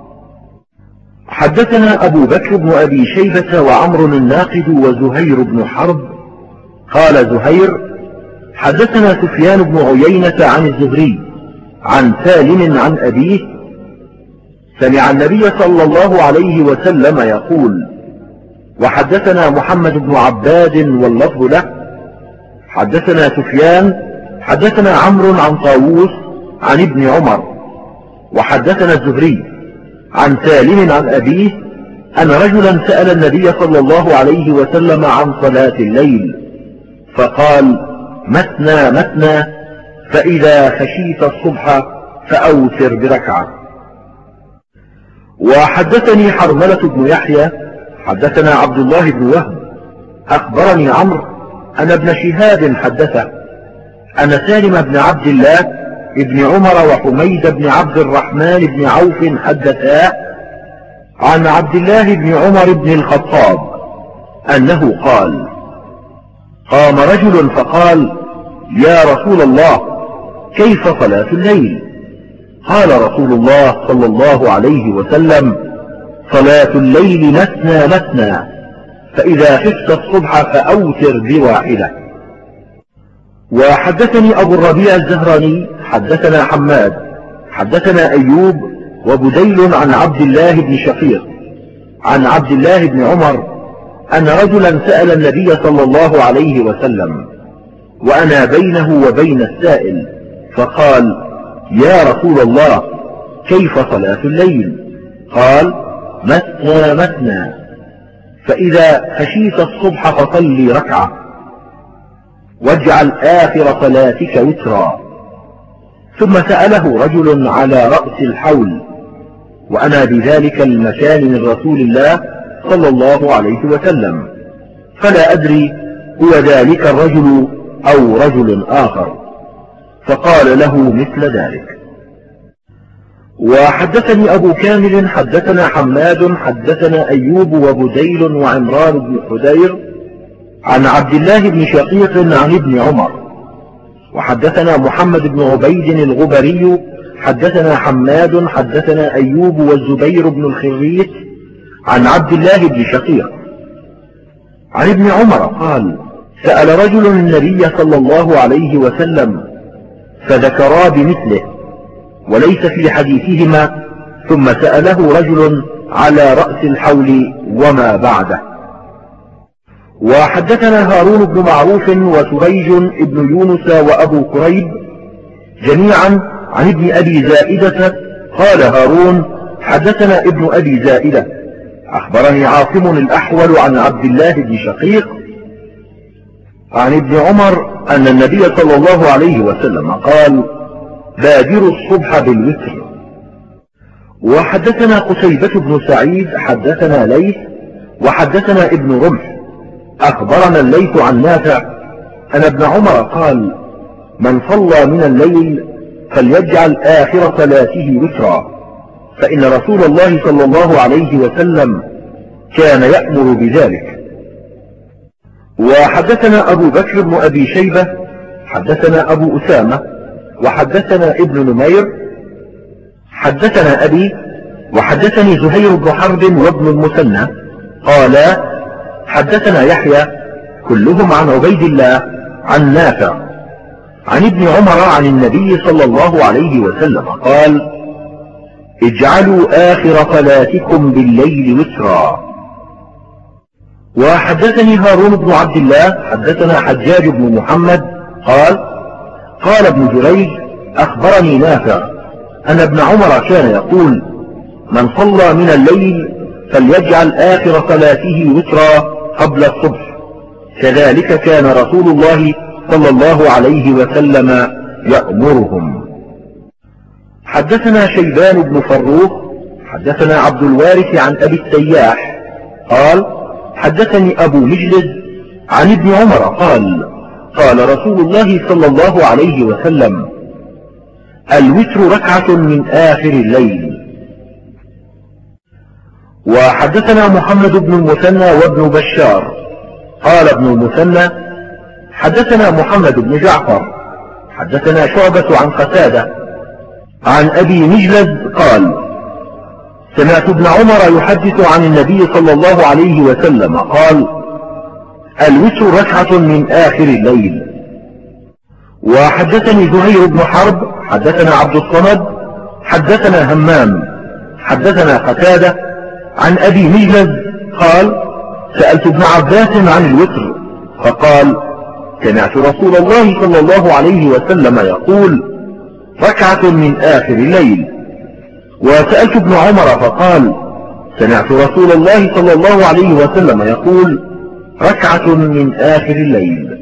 حدثنا أبو بكر بن أبي شيبة وعمر الناقد وزهير بن حرب قال زهير حدثنا سفيان بن عيينة عن الزهري عن سالم عن أبيه سمع النبي صلى الله عليه وسلم يقول. وحدثنا محمد بن عباد واللفظ له حدثنا سفيان حدثنا عمرو عن طاووس عن ابن عمر وحدثنا الزهري عن سالم عن أبيه أن رجلا سأل النبي صلى الله عليه وسلم عن صلاة الليل فقال مثنى مثنى فإذا خشيت الصبح فأوتر بركعة. وحدثني حرملة بن يحيى حدثنا عبد الله بن وهب أخبرني عمرو أن ابن شهاب حدثه أن سالم بن عبد الله ابن عمر وحميد بن عبد الرحمن بن عوف حدثا عن عبد الله بن عمر بن الخطاب أنه قال قام رجل فقال يا رسول الله كيف صلاة الليل؟ قال رسول الله صلى الله عليه وسلم صلاة الليل مثنى مثنى فإذا خفت الصبح فأوتر بواحدة. وحدثني أبو الربيع الزهراني حدثنا حماد حدثنا أيوب وبديل عن عبد الله بن شقيق عن عبد الله بن عمر أن رجلا سأل النبي صلى الله عليه وسلم وأنا بينه وبين السائل فقال يا رسول الله كيف صلاة الليل؟ قال مثنى مثنى فإذا خشيت الصبح فصلي ركعة واجعل آخر صلاتك وترا. ثم سأله رجل على رأس الحول وأنا بذلك المكان من رسول الله صلى الله عليه وسلم فلا أدري هو ذلك الرجل أو رجل آخر فقال له مثل ذلك. وحدثني أبو كامل حدثنا حماد حدثنا أيوب وبديل وعمران بن حدير عن عبد الله بن شقيق عن ابن عمر. وحدثنا محمد بن عبيد الغبري حدثنا حماد حدثنا أيوب والزبير بن الخريت عن عبد الله بن شقيق عن ابن عمر قال سأل رجل النبي صلى الله عليه وسلم فذكرا بمثله وليس في حديثهما ثم سأله رجل على رأس الحول وما بعده. وحدثنا هارون بن معروف وسريج بن يونس وأبو كريب جميعا عن ابن أبي زائدة قال هارون حدثنا ابن أبي زائدة أخبرني عاصم الأحول عن عبد الله بن شقيق عن ابن عمر أن النبي صلى الله عليه وسلم قال بادروا الصبح بالوتر. وحدثنا قتيبة بن سعيد حدثنا ليث وحدثنا ابن رمح أخبرنا الليث عن نافع أن ابن عمر قال من صلى من الليل فليجعل آخر صلاته وترا، فإن رسول الله صلى الله عليه وسلم كان يأمر بذلك. وحدثنا أبو بكر بن أبي شيبة حدثنا أبو أسامة وحدثنا ابن نمير حدثنا أبي وحدثني زهير بن حرب وابن المثنى قال حدثنا يحيى كلهم عن عبيد الله عن نافع عن ابن عمر عن النبي صلى الله عليه وسلم قال اجعلوا آخر صلاتكم بالليل وترا. وحدثني هارون بن عبد الله حدثنا حجاج بن محمد قال قال ابن جريج أخبرني نافع أن ابن عمر كان يقول من صلى من الليل فليجعل آخر صلاته وترا قبل الصبح، كذلك كان رسول الله صلى الله عليه وسلم يأمرهم. حدثنا شيبان بن فروخ حدثنا عبد الوارث عن أبي السياح قال حدثني أبو مجلد عن ابن عمر قال قال رسول الله صلى الله عليه وسلم الوتر ركعة من آخر الليل. وحدثنا محمد بن المثنى وابن بشار قال ابن المثنى حدثنا محمد بن جعفر حدثنا شعبة عن قتادة عن أبي مجلد قال سمعت ابن عمر يحدث عن النبي صلى الله عليه وسلم قال الوتر ركعة من آخر الليل. وحدثني زهير بن حرب حدثنا عبد الصمد حدثنا همام حدثنا قتادة عن أبي مجلد قال سألت ابن عباس عن الوتر فقال سمعت رسول الله صلى الله عليه وسلم يقول ركعة من آخر الليل. وسألت ابن عمر فقال سمعت رسول الله صلى الله عليه وسلم يقول ركعة من آخر الليل.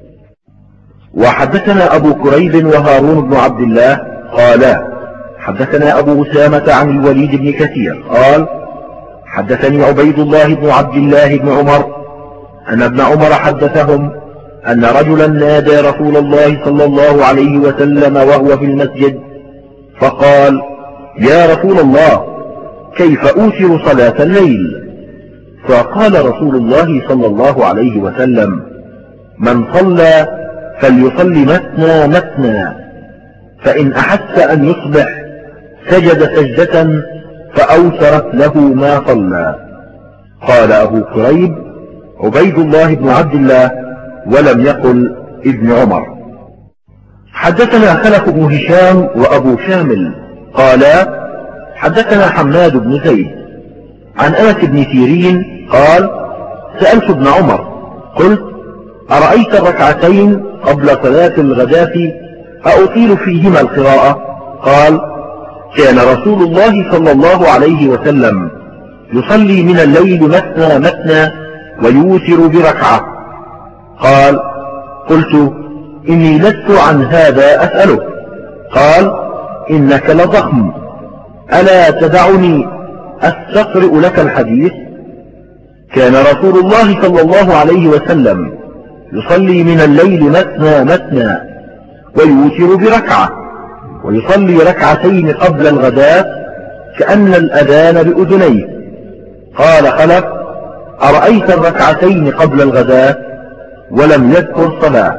وحدثنا أبو كريب وهارون بن عبد الله قالا حدثنا أبو أسامة عن الوليد بن كثير قال حدثني عبيد الله بن عبد الله بن عمر أن ابن عمر حدثهم أن رجلا نادى رسول الله صلى الله عليه وسلم وهو في المسجد فقال يا رسول الله كيف أوتر صلاة الليل؟ فقال رسول الله صلى الله عليه وسلم من صلى فليصلي مثنى مثنى، فإن أحس أن يصبح سجد سجدة فأوترت له ما صلى. قال أبو كريب عبيد الله بن عبد الله ولم يقل ابن عمر. حدثنا خلف بن هشام وأبو شامل قالا حدثنا حماد بن زيد عن أنس بن سيرين قال سألت ابن عمر قلت أرأيت الركعتين قبل صلاة الغداة أطيل فيهما القراءة؟ قال كان رسول الله صلى الله عليه وسلم يصلي من الليل مثنى مثنى ويوتر بركعة. قال قلت إني لست عن هذا أسألك. قال إنك لضخم ألا تدعني أستقرئ لك الحديث؟ كان رسول الله صلى الله عليه وسلم يصلي من الليل مثنى مثنى ويوتر بركعة ويصلي ركعتين قبل الغداء كأن الأذان بأذنيه. قال خلف أرأيت الركعتين قبل الغداء؟ ولم يذكر صلاة.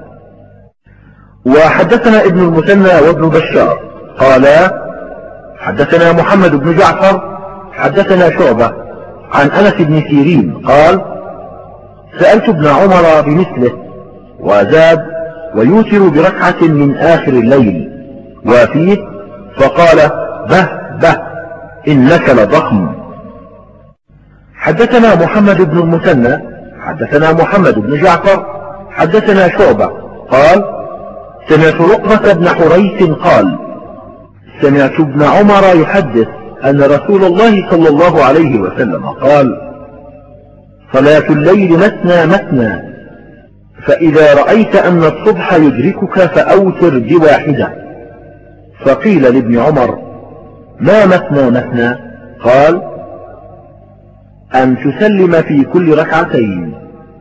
وحدثنا ابن المثنى وابن بشار قالا حدثنا محمد بن جعفر حدثنا شعبة عن أنس بن سيرين قال سألت ابن عمر بمثله وزاد ويوتر بركعة من آخر الليل وفيه فقال به به إنك لضخم حدثنا محمد بن المثنى حدثنا محمد بن جعفر حدثنا شعبة قال سمعت رقبة بن حريث قال سمعت ابن عمر يحدث أن رسول الله صلى الله عليه وسلم قال صلاة الليل مثنى مثنى فإذا رأيت أن الصبح يدركك فأوتر بواحدة. فقيل لابن عمر ما مثنى مثنى؟ قال أن تسلم في كل ركعتين.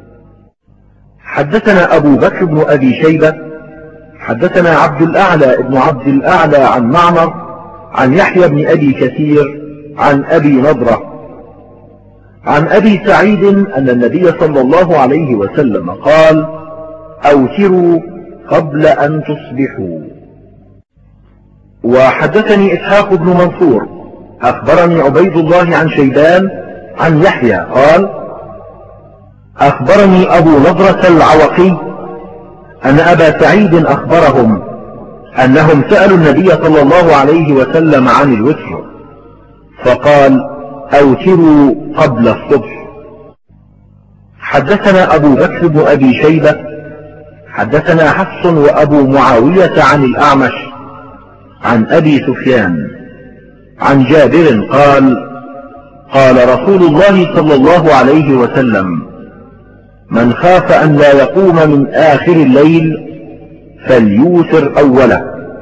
حدثنا أبو بكر بن أبي شيبة حدثنا عبد الأعلى بن عبد الأعلى عن معمر عن يحيى بن أبي كثير عن أبي نضرة عن أبي سعيد أن النبي صلى الله عليه وسلم قال أوتروا قبل أن تصبحوا. وحدثني إسحاق بن منصور أخبرني عبيد الله عن شيبان عن يحيى قال أخبرني أبو نضرة العوقي أن أبا سعيد أخبرهم أنهم سألوا النبي صلى الله عليه وسلم عن الوتر فقال أوتروا قبل الصبح. حدثنا أبو بكر بن أبي شيبة حدثنا حفص وأبو معاوية عن الأعمش عن أبي سفيان عن جابر قال قال رسول الله صلى الله عليه وسلم من خاف أن لا يقوم من آخر الليل فليوتر أوله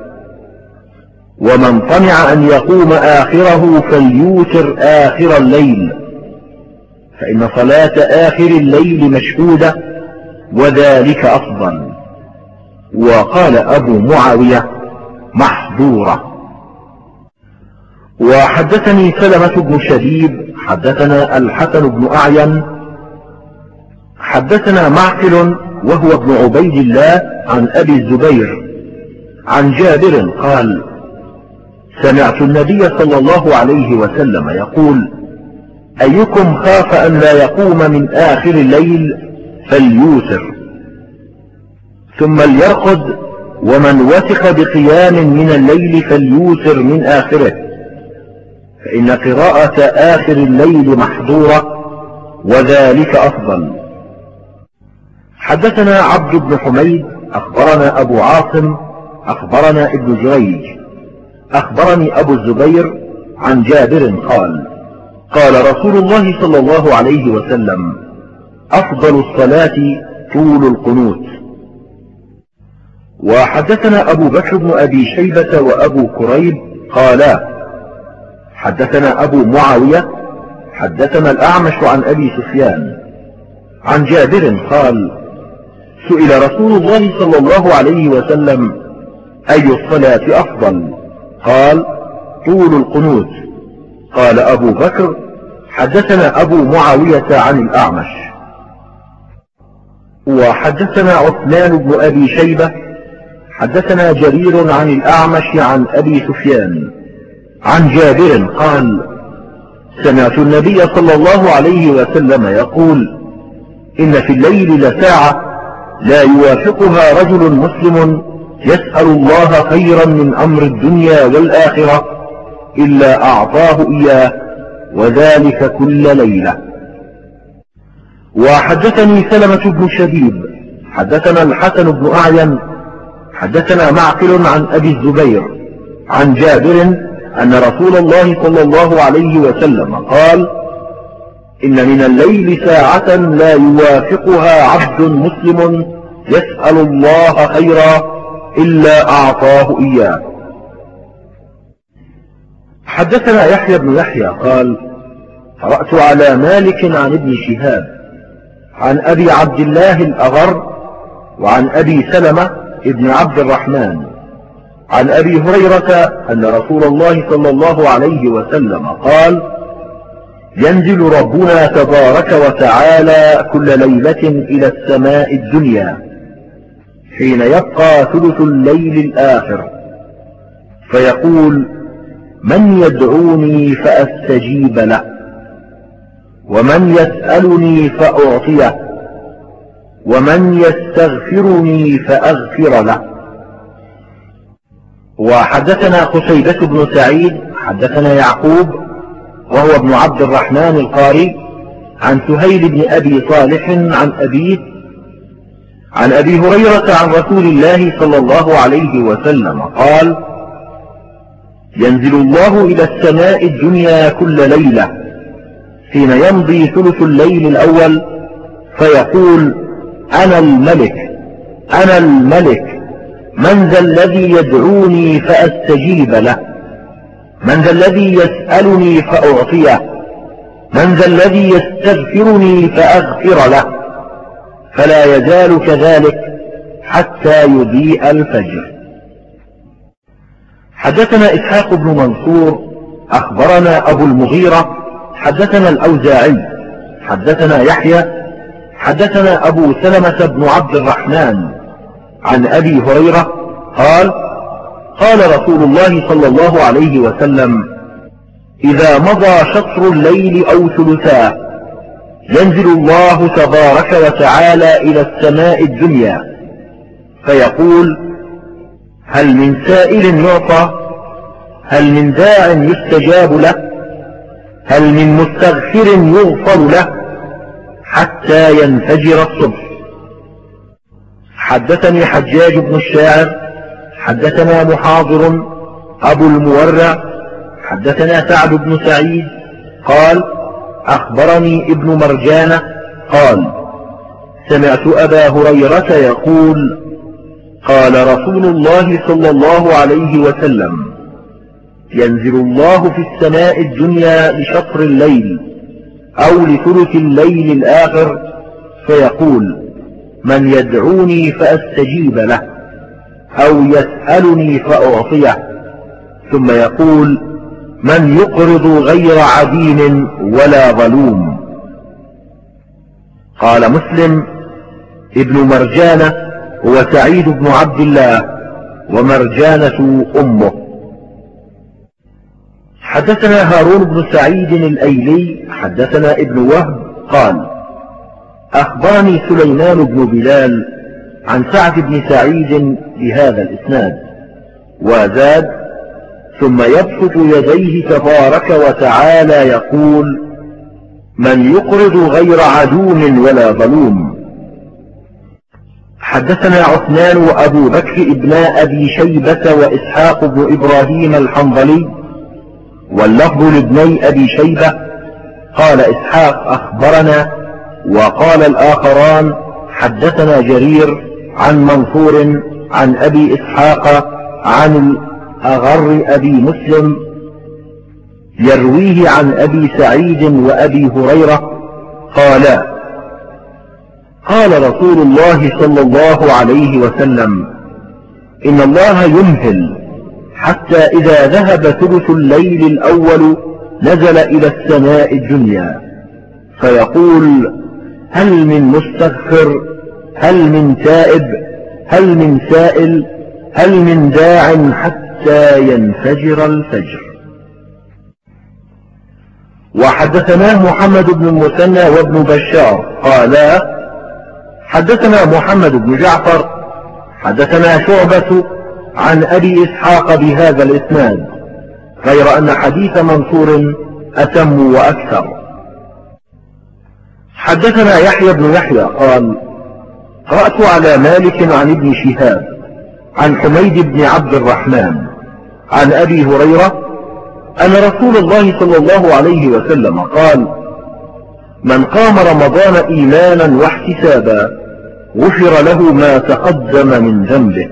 ومن طمع أن يقوم آخره فليوتر آخر الليل فإن صلاة آخر الليل مشهودة وذلك أفضل. وقال أبو معاوية محظورة. وحدثني سلمة بن شديد حدثنا الحسن بن أعين حدثنا معقل وهو ابن عبيد الله عن أبي الزبير عن جابر قال سمعت النبي صلى الله عليه وسلم يقول أيكم خاف أن لا يقوم من آخر الليل فليوتر ثم ليرقد ومن وثق بقيام من الليل فليوتر من آخره فإن قراءة آخر الليل محظورة وذلك أفضل. حدثنا عبد بن حميد أخبرنا أبو عاصم أخبرنا ابن جريج أخبرني أبو الزبير عن جابر قال قال رسول الله صلى الله عليه وسلم أفضل الصلاة طول القنوت. وحدثنا أبو بكر بن أبي شيبة وأبو كريب قالا حدثنا أبو معاوية حدثنا الأعمش عن أبي سفيان عن جابر قال سئل رسول الله صلى الله عليه وسلم أي الصلاة أفضل؟ قال طول القنوت. قال أبو بكر حدثنا أبو معاوية عن الأعمش. وحدثنا عثمان بن أبي شيبة حدثنا جرير عن الأعمش عن أبي سفيان عن جابر قال سمعت النبي صلى الله عليه وسلم يقول إن في الليل لساعة لا يوافقها رجل مسلم يسأل الله خيرا من أمر الدنيا والآخرة إلا أعطاه إياه وذلك كل ليلة. وحدثني سلمة بن شبيب حدثنا الحسن بن أعين حدثنا معقل عن أبي الزبير عن جابر أن رسول الله صلى الله عليه وسلم قال إن من الليل ساعة لا يوافقها عبد مسلم يسأل الله خيرا إلا أعطاه إياه. حدثنا يحيى بن يحيى قال قرأت على مالك عن ابن شهاب عن أبي عبد الله الأغر وعن أبي سلمة ابن عبد الرحمن عن أبي هريرة أن رسول الله صلى الله عليه وسلم قال ينزل ربنا تبارك وتعالى كل ليلة إلى السماء الدنيا حين يبقى ثلث الليل الآخر فيقول من يدعوني فأستجيب له ومن يسألني فأعطيه ومن يستغفرني فأغفر له. وحدثنا قتيبة بن سعيد حدثنا يعقوب وهو ابن عبد الرحمن القاري عن سهيل بن أبي صالح عن أبيه عن أبي هريرة عن رسول الله صلى الله عليه وسلم قال: ينزل الله إلى السماء الدنيا كل ليلة حين يمضي ثلث الليل الأول فيقول: أنا الملك أنا الملك من ذا الذي يدعوني فأستجيب له، من ذا الذي يسألني فأعطيه، من ذا الذي يستغفرني فأغفر له، فلا يزال كذلك حتى يضيء الفجر. حدثنا إسحاق بن منصور أخبرنا أبو المغيرة حدثنا الأوزاعي حدثنا يحيى حدثنا أبو سلمة بن عبد الرحمن عن أبي هريرة قال: قال رسول الله صلى الله عليه وسلم: إذا مضى شطر الليل أو ثلثاه ينزل الله تبارك وتعالى إلى السماء الدنيا فيقول: هل من سائل يعطى؟ هل من داع يستجاب له؟ هل من مستغفر يغفر له؟ حتى ينفجر الصبح. حدثني حجاج بن الشاعر حدثنا محاضر أبو المورع حدثنا سعد بن سعيد قال: أخبرني ابن مرجانة قال: سمعت أبا هريرة يقول: قال رسول الله صلى الله عليه وسلم: ينزل الله في السماء الدنيا لشطر الليل أو لثلث الليل الآخر فيقول: من يدعوني فأستجيب له، أو يسألني فأعطيه، ثم يقول: من يقرض غير عدين ولا ظلوم. قال مسلم: ابن مرجانة هو سعيد بن عبد الله، ومرجانة أمه. حدثنا هارون بن سعيد الأيلي حدثنا ابن وهب قال: أخبرني سليمان بن بلال عن سعد بن سعيد بهذا الإسناد، وزاد: ثم يبسط يديه تبارك وتعالى يقول: من يقرض غير عدوم ولا ظلوم. حدثنا عثمان وأبو بكر ابن أبي شيبة وإسحاق بن إبراهيم الحنظلي، واللفظ لابني أبي شيبة. قال إسحاق: أخبرنا، وقال الآخران: حدثنا جرير عن منصور عن أبي إسحاق عن الأغر أبي مسلم يرويه عن أبي سعيد وأبي هريرة قالا: قال رسول الله صلى الله عليه وسلم: إن الله يمهل حتى إذا ذهب ثلث الليل الأول نزل إلى السماء الدنيا فيقول: هل من مستغفر؟ هل من تائب؟ هل من سائل؟ هل من داع حتى ينفجر الفجر. وحدثناه محمد بن المثنى وابن بشار قالا: حدثنا محمد بن جعفر حدثنا شعبة عن أبي إسحاق بهذا الإسناد، غير أن حديث منصور أتم وأكثر. حدثنا يحيى بن يحيى قال: قرأت على مالك عن ابن شهاب عن حميد بن عبد الرحمن عن أبي هريرة أن رسول الله صلى الله عليه وسلم قال: من قام رمضان إيمانا واحتسابا غفر له ما تقدم من ذنبه.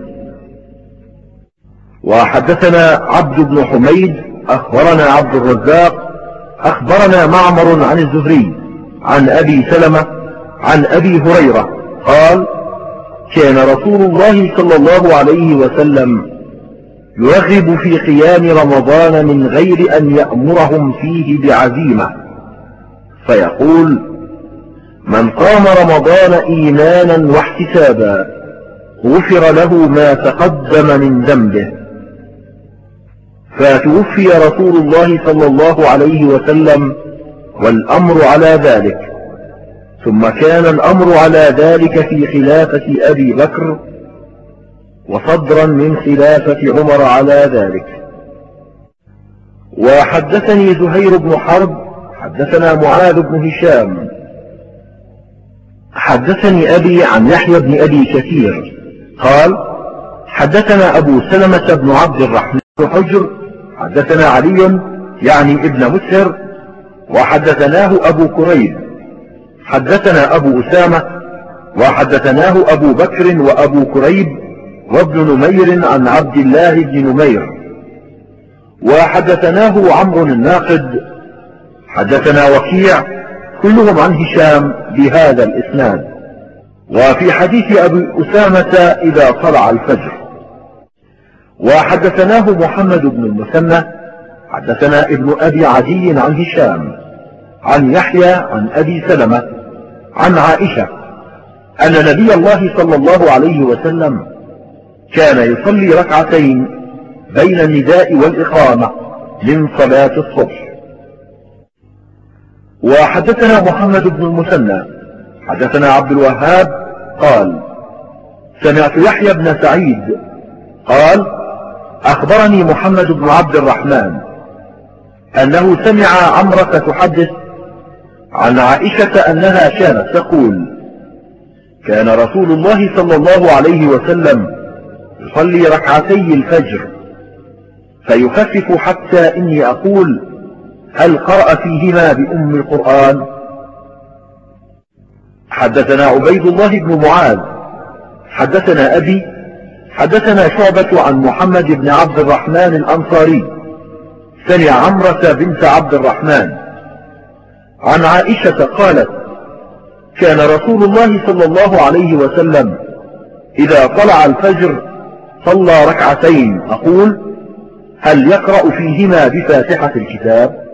وحدثنا عبد بن حميد أخبرنا عبد الرزاق أخبرنا معمر عن الزهري عن أبي سلمة عن أبي هريرة قال: كان رسول الله صلى الله عليه وسلم يرغب في قيام رمضان من غير أن يأمرهم فيه بعزيمة، فيقول: من قام رمضان إيمانا واحتسابا غفر له ما تقدم من ذنبه. فتوفي رسول الله صلى الله عليه وسلم والأمر على ذلك، ثم كان الأمر على ذلك في خلافة أبي بكر، وصدرا من خلافة عمر على ذلك. وحدثني زهير بن حرب حدثنا معاذ بن هشام حدثني أبي عن يحيى بن أبي كثير قال حدثنا أبو سلمة بن عبد الرحمن حجر حدثنا علي يعني ابن مسهر وحدثناه أبو كريب حدثنا أبو أسامة وحدثناه أبو بكر وأبو كريب وابن نمير عن عبد الله بن نمير وحدثناه عمرو الناقد حدثنا وكيع كلهم عن هشام بهذا الإسناد. وفي حديث أبي أسامة إذا طلع الفجر. وحدثناه محمد بن المثنى حدثنا ابن أبي عدي عن هشام عن يحيى عن أبي سلمة عن عائشة أن نبي الله صلى الله عليه وسلم كان يصلي ركعتين بين النداء والإقامة من صلاة الصبح. وحدثنا محمد بن المثنى حدثنا عبد الوهاب قال سمعت يحيى بن سعيد قال أخبرني محمد بن عبد الرحمن أنه سمع عمرة تحدث عن عائشة أنها كانت تقول كان رسول الله صلى الله عليه وسلم يصلي ركعتي الفجر فيخفف حتى إني أقول هل قرأ فيهما بأم القرآن. حدثنا عبيد الله بن معاذ حدثنا أبي حدثنا شعبة عن محمد بن عبد الرحمن الأنصاري سمع عمرة بنت عبد الرحمن عن عائشة قالت كان رسول الله صلى الله عليه وسلم إذا طلع الفجر صلى ركعتين أقول هل يقرأ فيهما بفاتحة الكتاب.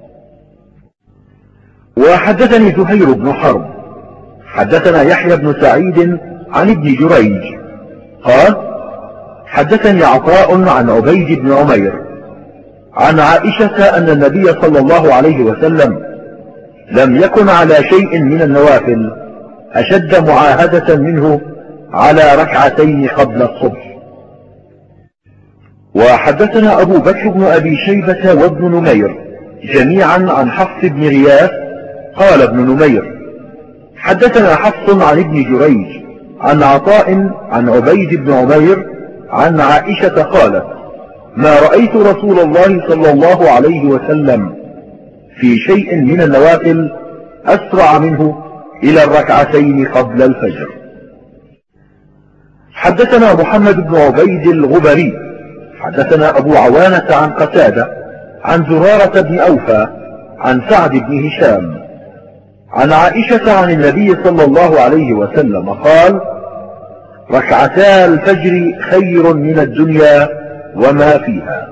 وحدثني زهير بن حرب حدثنا يحيى بن سعيد عن ابن جريج قال حدثني عطاء عن عبيد بن عمير عن عائشة أن النبي صلى الله عليه وسلم لم يكن على شيء من النوافل أشد معاهدة منه على ركعتين قبل الصبح. وحدثنا أبو بكر بن أبي شيبة وابن نمير جميعا عن حفص بن غياث قال ابن نمير حدثنا حفص عن ابن جريج عن عطاء عن عبيد بن عمير عن عائشة قالت ما رأيت رسول الله صلى الله عليه وسلم في شيء من النوافل أسرع منه إلى الركعتين قبل الفجر. حدثنا محمد بن عبيد الغبري حدثنا أبو عوانة عن قتادة عن زرارة بن أوفى عن سعد بن هشام عن عائشة عن النبي صلى الله عليه وسلم قال ركعتا الفجر خير من الدنيا وما فيها.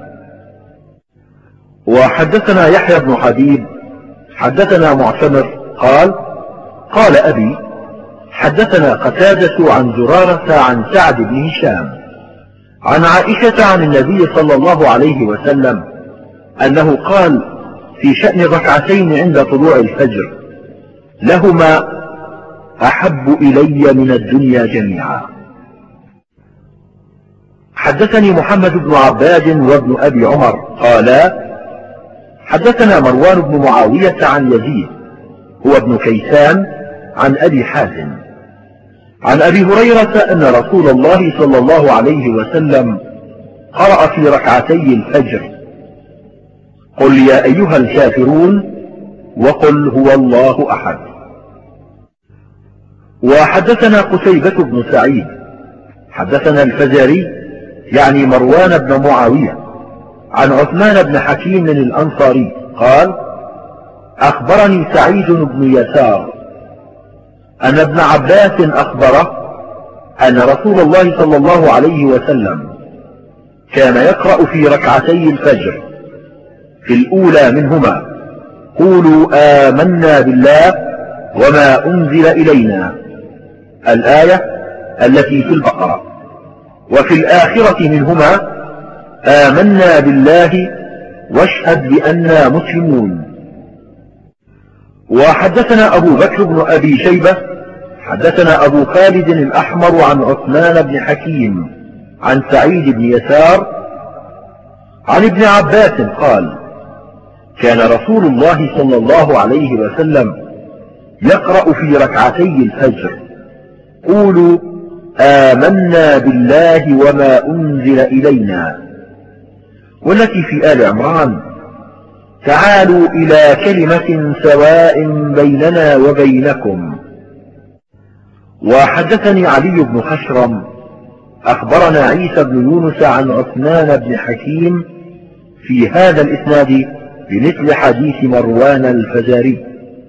وحدثنا يحيى بن حبيب حدثنا معتمر قال قال أبي حدثنا قتادة عن زرارة عن سعد بن هشام عن عائشة عن النبي صلى الله عليه وسلم أنه قال في شأن ركعتين عند طلوع الفجر لهما أحب إلي من الدنيا جميعا. حدثني محمد بن عباد وابن أبي عمر قالا حدثنا مروان بن معاوية عن يزيد هو ابن كيسان عن أبي حازم عن أبي هريرة أن رسول الله صلى الله عليه وسلم قرأ في ركعتي الفجر قل يا أيها الكافرون وقل هو الله أحد. وحدثنا قتيبة بن سعيد حدثنا الفزاري يعني مروان بن معاوية عن عثمان بن حكيم الأنصاري قال أخبرني سعيد بن يسار أن ابن عباس أخبره أن رسول الله صلى الله عليه وسلم كان يقرأ في ركعتي الفجر في الأولى منهما قولوا آمنا بالله وما أنزل إلينا الآية التي في البقرة وفي الآخرة منهما آمنا بالله واشهد بأننا مسلمون. وحدثنا أبو بكر بن أبي شيبة حدثنا أبو خالد الأحمر عن عثمان بن حكيم عن سعيد بن يسار عن ابن عباس قال كان رسول الله صلى الله عليه وسلم يقرأ في ركعتي الفجر: قولوا آمنا بالله وما أنزل إلينا، والتي في آل عمران: تعالوا إلى كلمة سواء بيننا وبينكم. وحدثني علي بن خشرم أخبرنا عيسى بن يونس عن عثمان بن حكيم في هذا الإسناد بمثل حديث مروان الفزاري.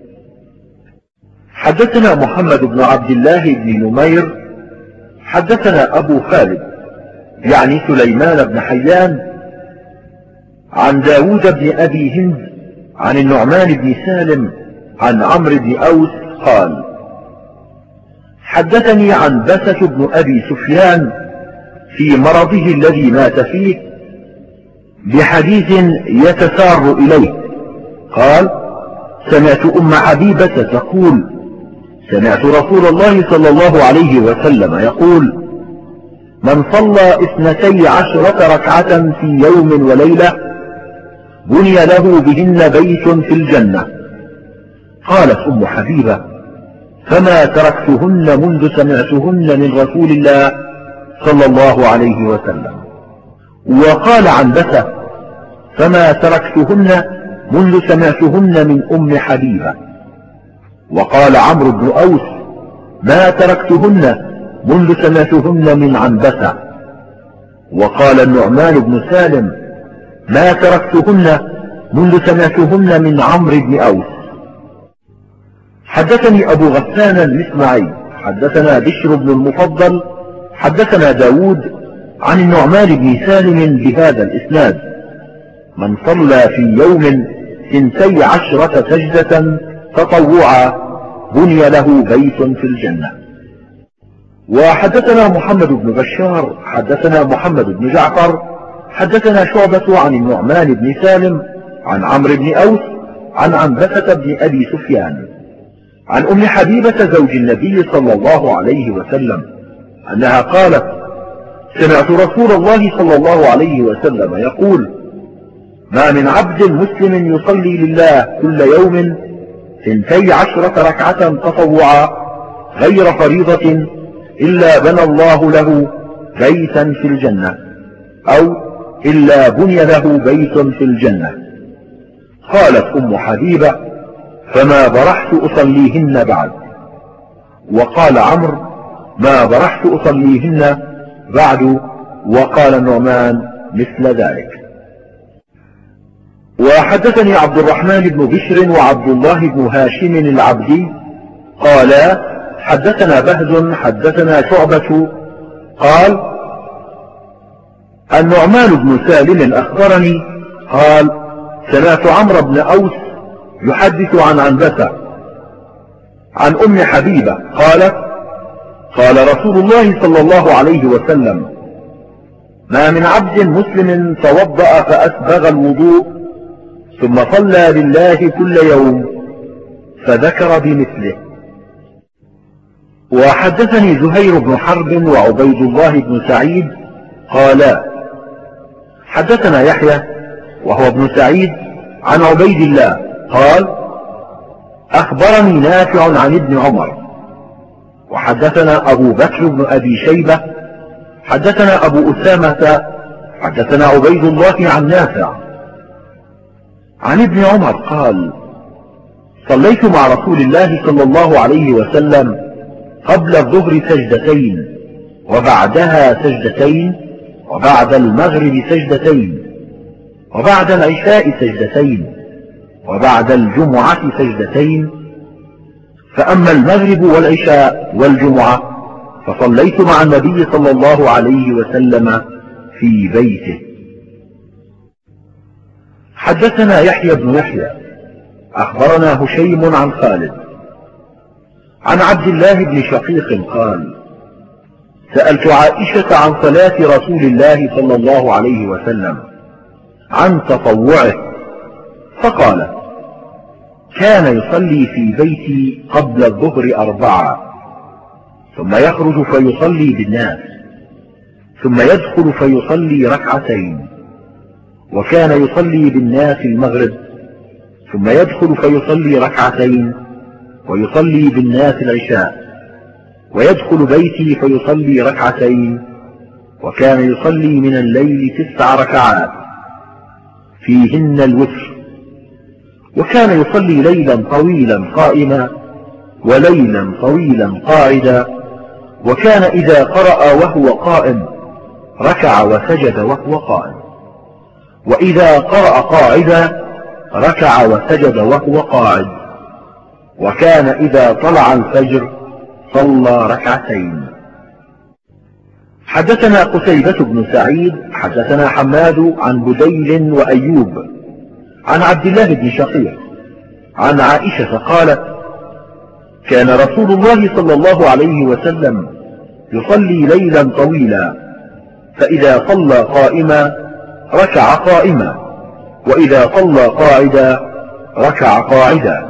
حدثنا محمد بن عبد الله بن نمير حدثنا أبو خالد يعني سليمان بن حيان عن داود بن أبي هند عن النعمان بن سالم عن عمرو بن أوس قال: حدثني عن بسة بن أبي سفيان في مرضه الذي مات فيه بحديث يتسار إليه، قال: سمعت أم حبيبة تقول: سمعت رسول الله صلى الله عليه وسلم يقول: من صلى اثنتي عشرة ركعة في يوم وليلة بني له بهن بيت في الجنة. قالت أم حبيبة: فما تركتهن منذ سمعتهن من رسول الله صلى الله عليه وسلم. وقال عن بسة: فما تركتهن منذ سمعتهن من أم حبيبة. وقال عمرو بن أوس: ما تركتهن منذ سمعتهن من عنبسة. وقال النعمان بن سالم: ما تركتهن منذ سمعتهن من عمرو بن أوس. حدثني أبو غسان المسمعي حدثنا بشر بن المفضل حدثنا داود عن النعمان بن سالم بهذا الإسناد: من صلى في يوم ثنتي عشرة سجدة تطوعا بني له بيت في الجنة. وحدثنا محمد بن بشار حدثنا محمد بن جعفر حدثنا شعبة عن النعمان بن سالم عن عمرو بن أوس عن عنبسة بن أبي سفيان عن أم حبيبة زوج النبي صلى الله عليه وسلم أنها قالت: سمعت رسول الله صلى الله عليه وسلم يقول: ما من عبد مسلم يصلي لله كل يوم ثنتي عشرة ركعة تطوعا غير فريضة إلا بنى الله له بيتا في الجنة، أو إلا بني له بيت في الجنة. قالت أم حبيبة: فما برحت أصليهن بعد. وقال عمرو: ما برحت أصليهن بعد. وقال النعمان مثل ذلك. وحدثني عبد الرحمن بن بشر وعبد الله بن هاشم العبدي قالا: حدثنا بهز حدثنا شعبة قال: النعمان بن سالم أخبرني قال: سمعت عمرو بن أوس يحدث عن عنبسة عن أم حبيبة قالت: قال رسول الله صلى الله عليه وسلم: ما من عبد مسلم توضأ فأسبغ الوضوء ثم صلى لله كل يوم، فذكر بمثله. وحدثني زهير بن حرب وعبيد الله بن سعيد قالا: حدثنا يحيى وهو ابن سعيد عن عبيد الله قال: أخبرني نافع عن ابن عمر. وحدثنا أبو بكر بن أبي شيبة حدثنا أبو أسامة حدثنا عبيد الله عن نافع عن ابن عمر قال: صليت مع رسول الله صلى الله عليه وسلم قبل الظهر سجدتين، وبعدها سجدتين، وبعد المغرب سجدتين، وبعد العشاء سجدتين، وبعد الجمعة سجدتين. فأما المغرب والعشاء والجمعة فصليت مع النبي صلى الله عليه وسلم في بيته. حدثنا يحيى بن يحيى أخبرنا هشيم عن خالد عن عبد الله بن شقيق قال: سألت عائشة عن صلاة رسول الله صلى الله عليه وسلم عن تطوعه، فقالت: كان يصلي في بيتي قبل الظهر أربعة، ثم يخرج فيصلي بالناس، ثم يدخل فيصلي ركعتين، وكان يصلي بالناس المغرب، ثم يدخل فيصلي ركعتين، ويصلي بالناس العشاء، ويدخل بيتي فيصلي ركعتين، وكان يصلي من الليل تسع ركعات فيهن الوتر، وكان يصلي ليلا طويلا قائما وليلا طويلا قاعدا، وكان إذا قرأ وهو قائم ركع وسجد وهو قائم، وإذا قرأ قاعدا ركع وسجد وهو قاعد، وكان إذا طلع الفجر صلى ركعتين. حدثنا قتيبة بن سعيد حدثنا حماد عن بديل وأيوب عن عبد الله بن شقيق عن عائشة قالت: كان رسول الله صلى الله عليه وسلم يصلي ليلا طويلا، فإذا صلى قائما ركع قائما، وإذا صلى قاعدا ركع قاعدا.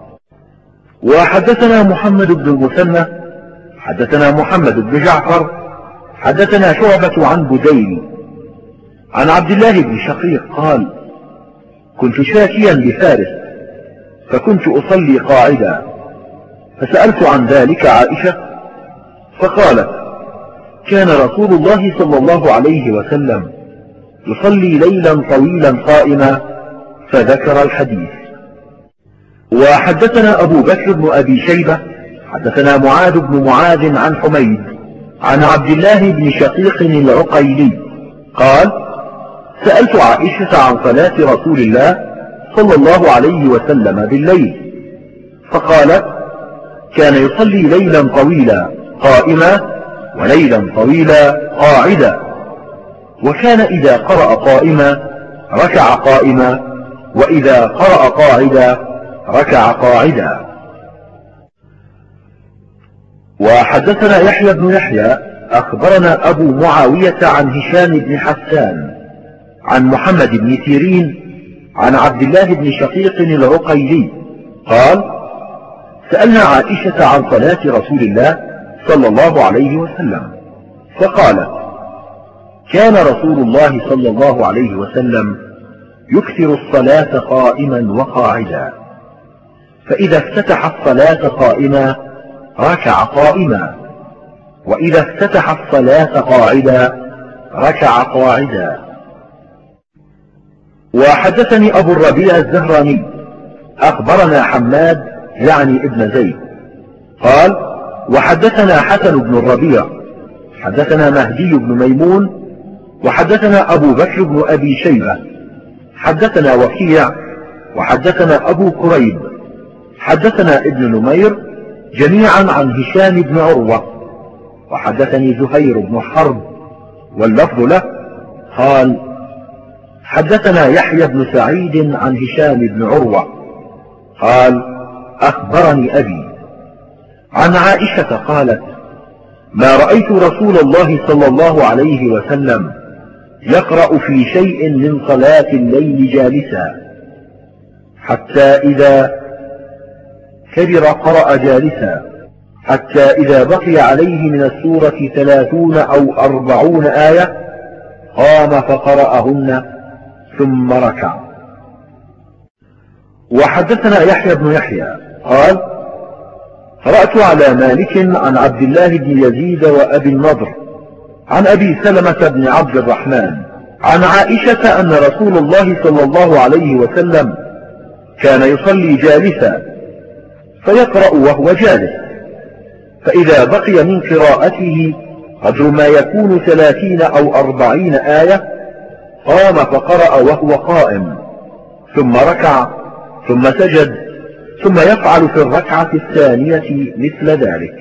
وحدثنا محمد بن المثنى حدثنا محمد بن جعفر حدثنا شعبة عن بديل عن عبد الله بن شقيق قال: كنت شاكيا بفارس فكنت أصلي قاعدا، فسألت عن ذلك عائشة فقالت: كان رسول الله صلى الله عليه وسلم يصلي ليلا طويلا قائما، فذكر الحديث. وحدثنا أبو بكر بن أبي شيبة حدثنا معاذ بن معاذ عن حميد عن عبد الله بن شقيق العقيلي قال: سألت عائشة عن صلاة رسول الله صلى الله عليه وسلم بالليل، فقالت: كان يصلي ليلا طويلا قائما وليلا طويلا قاعدا، وكان إذا قرأ قائما ركع قائما، وإذا قرأ قاعدا ركع قاعدا. وحدثنا يحيى بن يحيى أخبرنا أبو معاوية عن هشام بن حسان عن محمد بن سيرين عن عبد الله بن شقيق العقيلي قال: سألنا عائشة عن صلاة رسول الله صلى الله عليه وسلم، فقالت: كان رسول الله صلى الله عليه وسلم يكثر الصلاة قائما وقاعدا، فإذا افتتح الصلاة قائما ركع قائما، وإذا افتتح الصلاة قاعدا ركع قاعدا. وحدثني أبو الربيع الزهراني أخبرنا حماد يعني ابن زيد قال: وحدثنا حسن بن الربيع حدثنا مهدي بن ميمون وحدثنا أبو بكر بن أبي شيبة حدثنا وكيع وحدثنا أبو كريب حدثنا ابن نمير جميعا عن هشام بن عروة، وحدثني زهير بن حرب واللفظ له قال: حدثنا يحيى بن سعيد عن هشام بن عروة قال: أخبرني أبي عن عائشة قالت: ما رأيت رسول الله صلى الله عليه وسلم يقرأ في شيء من صلاة الليل جالسا، حتى إذا كبر قرأ جالسا، حتى إذا بقي عليه من السورة ثلاثون أو أربعون آية قام فقرأهن ثم ركع. وحدثنا يحيى بن يحيى قال: قرأت على مالك عن عبد الله بن يزيد وأبي النضر عن أبي سلمة بن عبد الرحمن عن عائشة أن رسول الله صلى الله عليه وسلم كان يصلي جالسا فيقرأ وهو جالس، فإذا بقي من قراءته قدر ما يكون ثلاثين أو أربعين آية قام فقرأ وهو قائم، ثم ركع ثم سجد، ثم يفعل في الركعة الثانية مثل ذلك.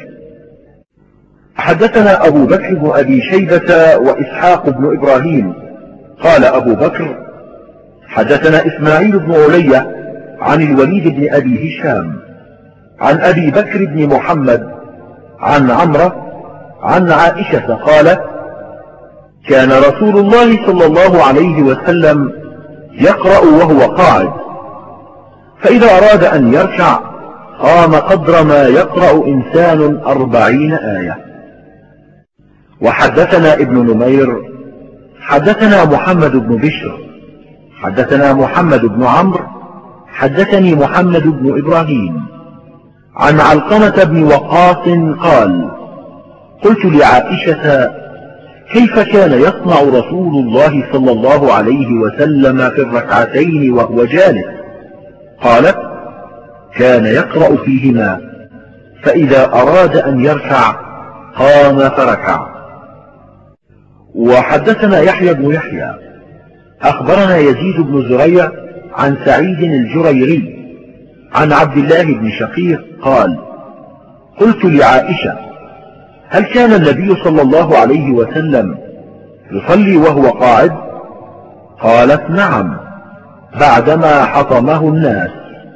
حدثنا أبو بكر بن أبي شيبة وإسحاق بن إبراهيم قال أبو بكر: حدثنا إسماعيل بن علية عن الوليد بن أبي هشام عن أبي بكر بن محمد عن عمرة عن عائشة قالت: كان رسول الله صلى الله عليه وسلم يقرأ وهو قاعد، فإذا أراد أن يركع قام قدر ما يقرأ إنسان أربعين آية. وحدثنا ابن نمير حدثنا محمد بن بشر حدثنا محمد بن عمرو حدثني محمد بن إبراهيم عن علقمة بن وقاص قال: قلت لعائشة: كيف كان يصنع رسول الله صلى الله عليه وسلم في الركعتين وهو جالس؟ قالت: كان يقرأ فيهما، فإذا أراد أن يركع قام فركع. وحدثنا يحيى بن يحيى أخبرنا يزيد بن زريع عن سعيد الجريري عن عبد الله بن شقيق قال: قلت لعائشة: هل كان النبي صلى الله عليه وسلم يصلي وهو قاعد؟ قالت: نعم، بعدما حطمه الناس.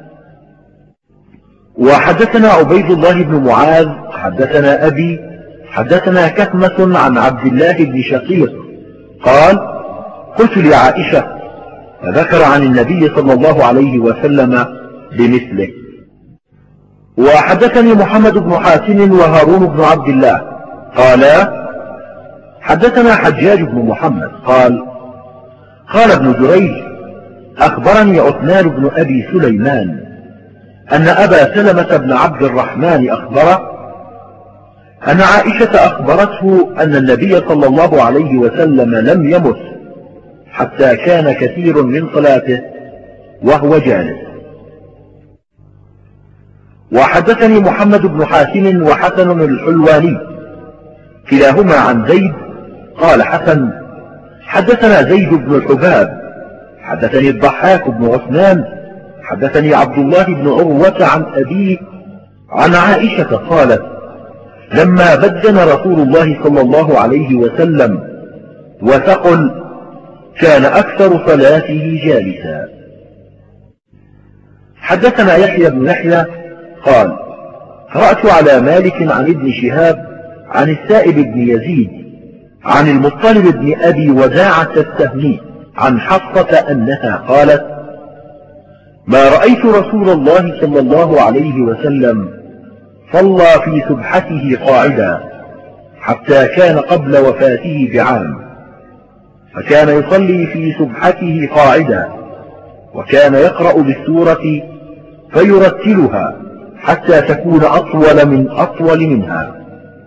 وحدثنا عبيد الله بن معاذ حدثنا أبي حدثنا كثمة عن عبد الله بن شقيق قال: قلت لعائشة، فذكر عن النبي صلى الله عليه وسلم بمثله. وحدثني محمد بن حاتم وهارون بن عبد الله قالا: حدثنا حجاج بن محمد قال: قال ابن جريج: أخبرني عثمان بن أبي سليمان أن أبا سلمة بن عبد الرحمن أخبره أن عائشة أخبرته أن النبي صلى الله عليه وسلم لم يمت حتى كان كثير من صلاته وهو جالس. وحدثني محمد بن حاتم وحسن الحلواني كلاهما عن زيد قال حسن: حدثنا زيد بن الحباب حدثني الضحاك بن عثمان حدثني عبد الله بن عروة عن أبيه عن عائشة قالت: لما بدن رسول الله صلى الله عليه وسلم وثقل كان أكثر صلاته جالسا. حدثنا يحيى بن يحيى قال: قرأت على مالك عن ابن شهاب عن السائب بن يزيد عن المطلب بن أبي وداعة السهمي عن حفصة أنها قالت: ما رأيت رسول الله صلى الله عليه وسلم صلى في سبحته قاعدا حتى كان قبل وفاته بعام، فكان يصلي في سبحته قاعدا، وكان يقرأ بالسورة فيرتلها حتى تكون أطول من أطول منها.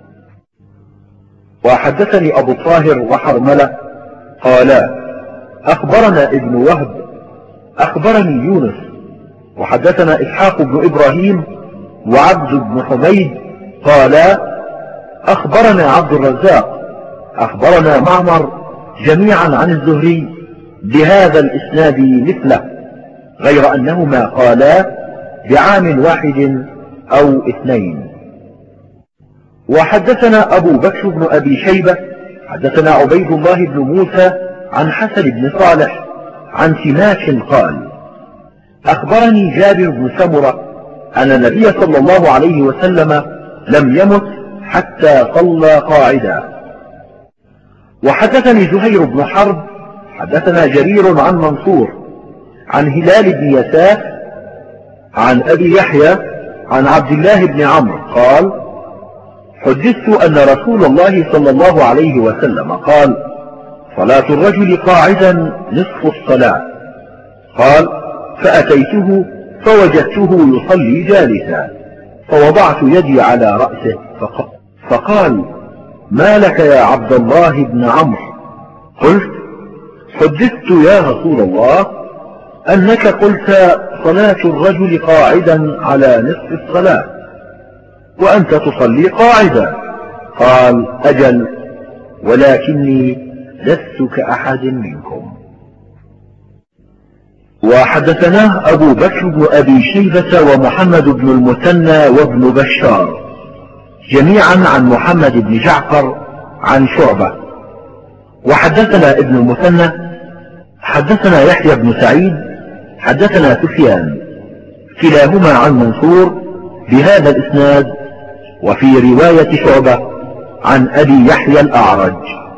وحدثني أبو الطاهر وحرملة قالا: أخبرنا ابن وهب أخبرني يونس وحدثنا إسحاق بن إبراهيم وعبد بن حميد قالا: أخبرنا عبد الرزاق أخبرنا معمر جميعا عن الزهري بهذا الإسناد مثله، غير أنهما قالا بعام واحد أو اثنين. وحدثنا أبو بكر بن أبي شيبة حدثنا عبيد الله بن موسى عن حسن بن صالح عن سماك قال: أخبرني جابر بن سمرة أن النبي صلى الله عليه وسلم لم يمت حتى صلى قاعدا. وحدثني زهير بن حرب حدثنا جرير عن منصور عن هلال بن يساف عن أبي يحيى عن عبد الله بن عمرو قال: حدثت أن رسول الله صلى الله عليه وسلم قال: صلاة الرجل قاعدا نصف الصلاة. قال: فأتيته فوجدته يصلي جالسا، فوضعت يدي على رأسه فقال: ما لك يا عبد الله بن عمرو؟ قلت: حدثت يا رسول الله أنك قلت صلاة الرجل قاعدا على نصف الصلاة وأنت تصلي قاعدا. قال: أجل، ولكني لست كأحد منكم. وحدثناه أبو بكر بن أبي شيبة ومحمد بن المثنى وابن بشار جميعا عن محمد بن جعفر عن شعبة. وحدثنا ابن المثنى حدثنا يحيى بن سعيد حدثنا سفيان كلاهما عن منصور بهذا الإسناد، وفي رواية شعبة عن أبي يحيى الأعرج.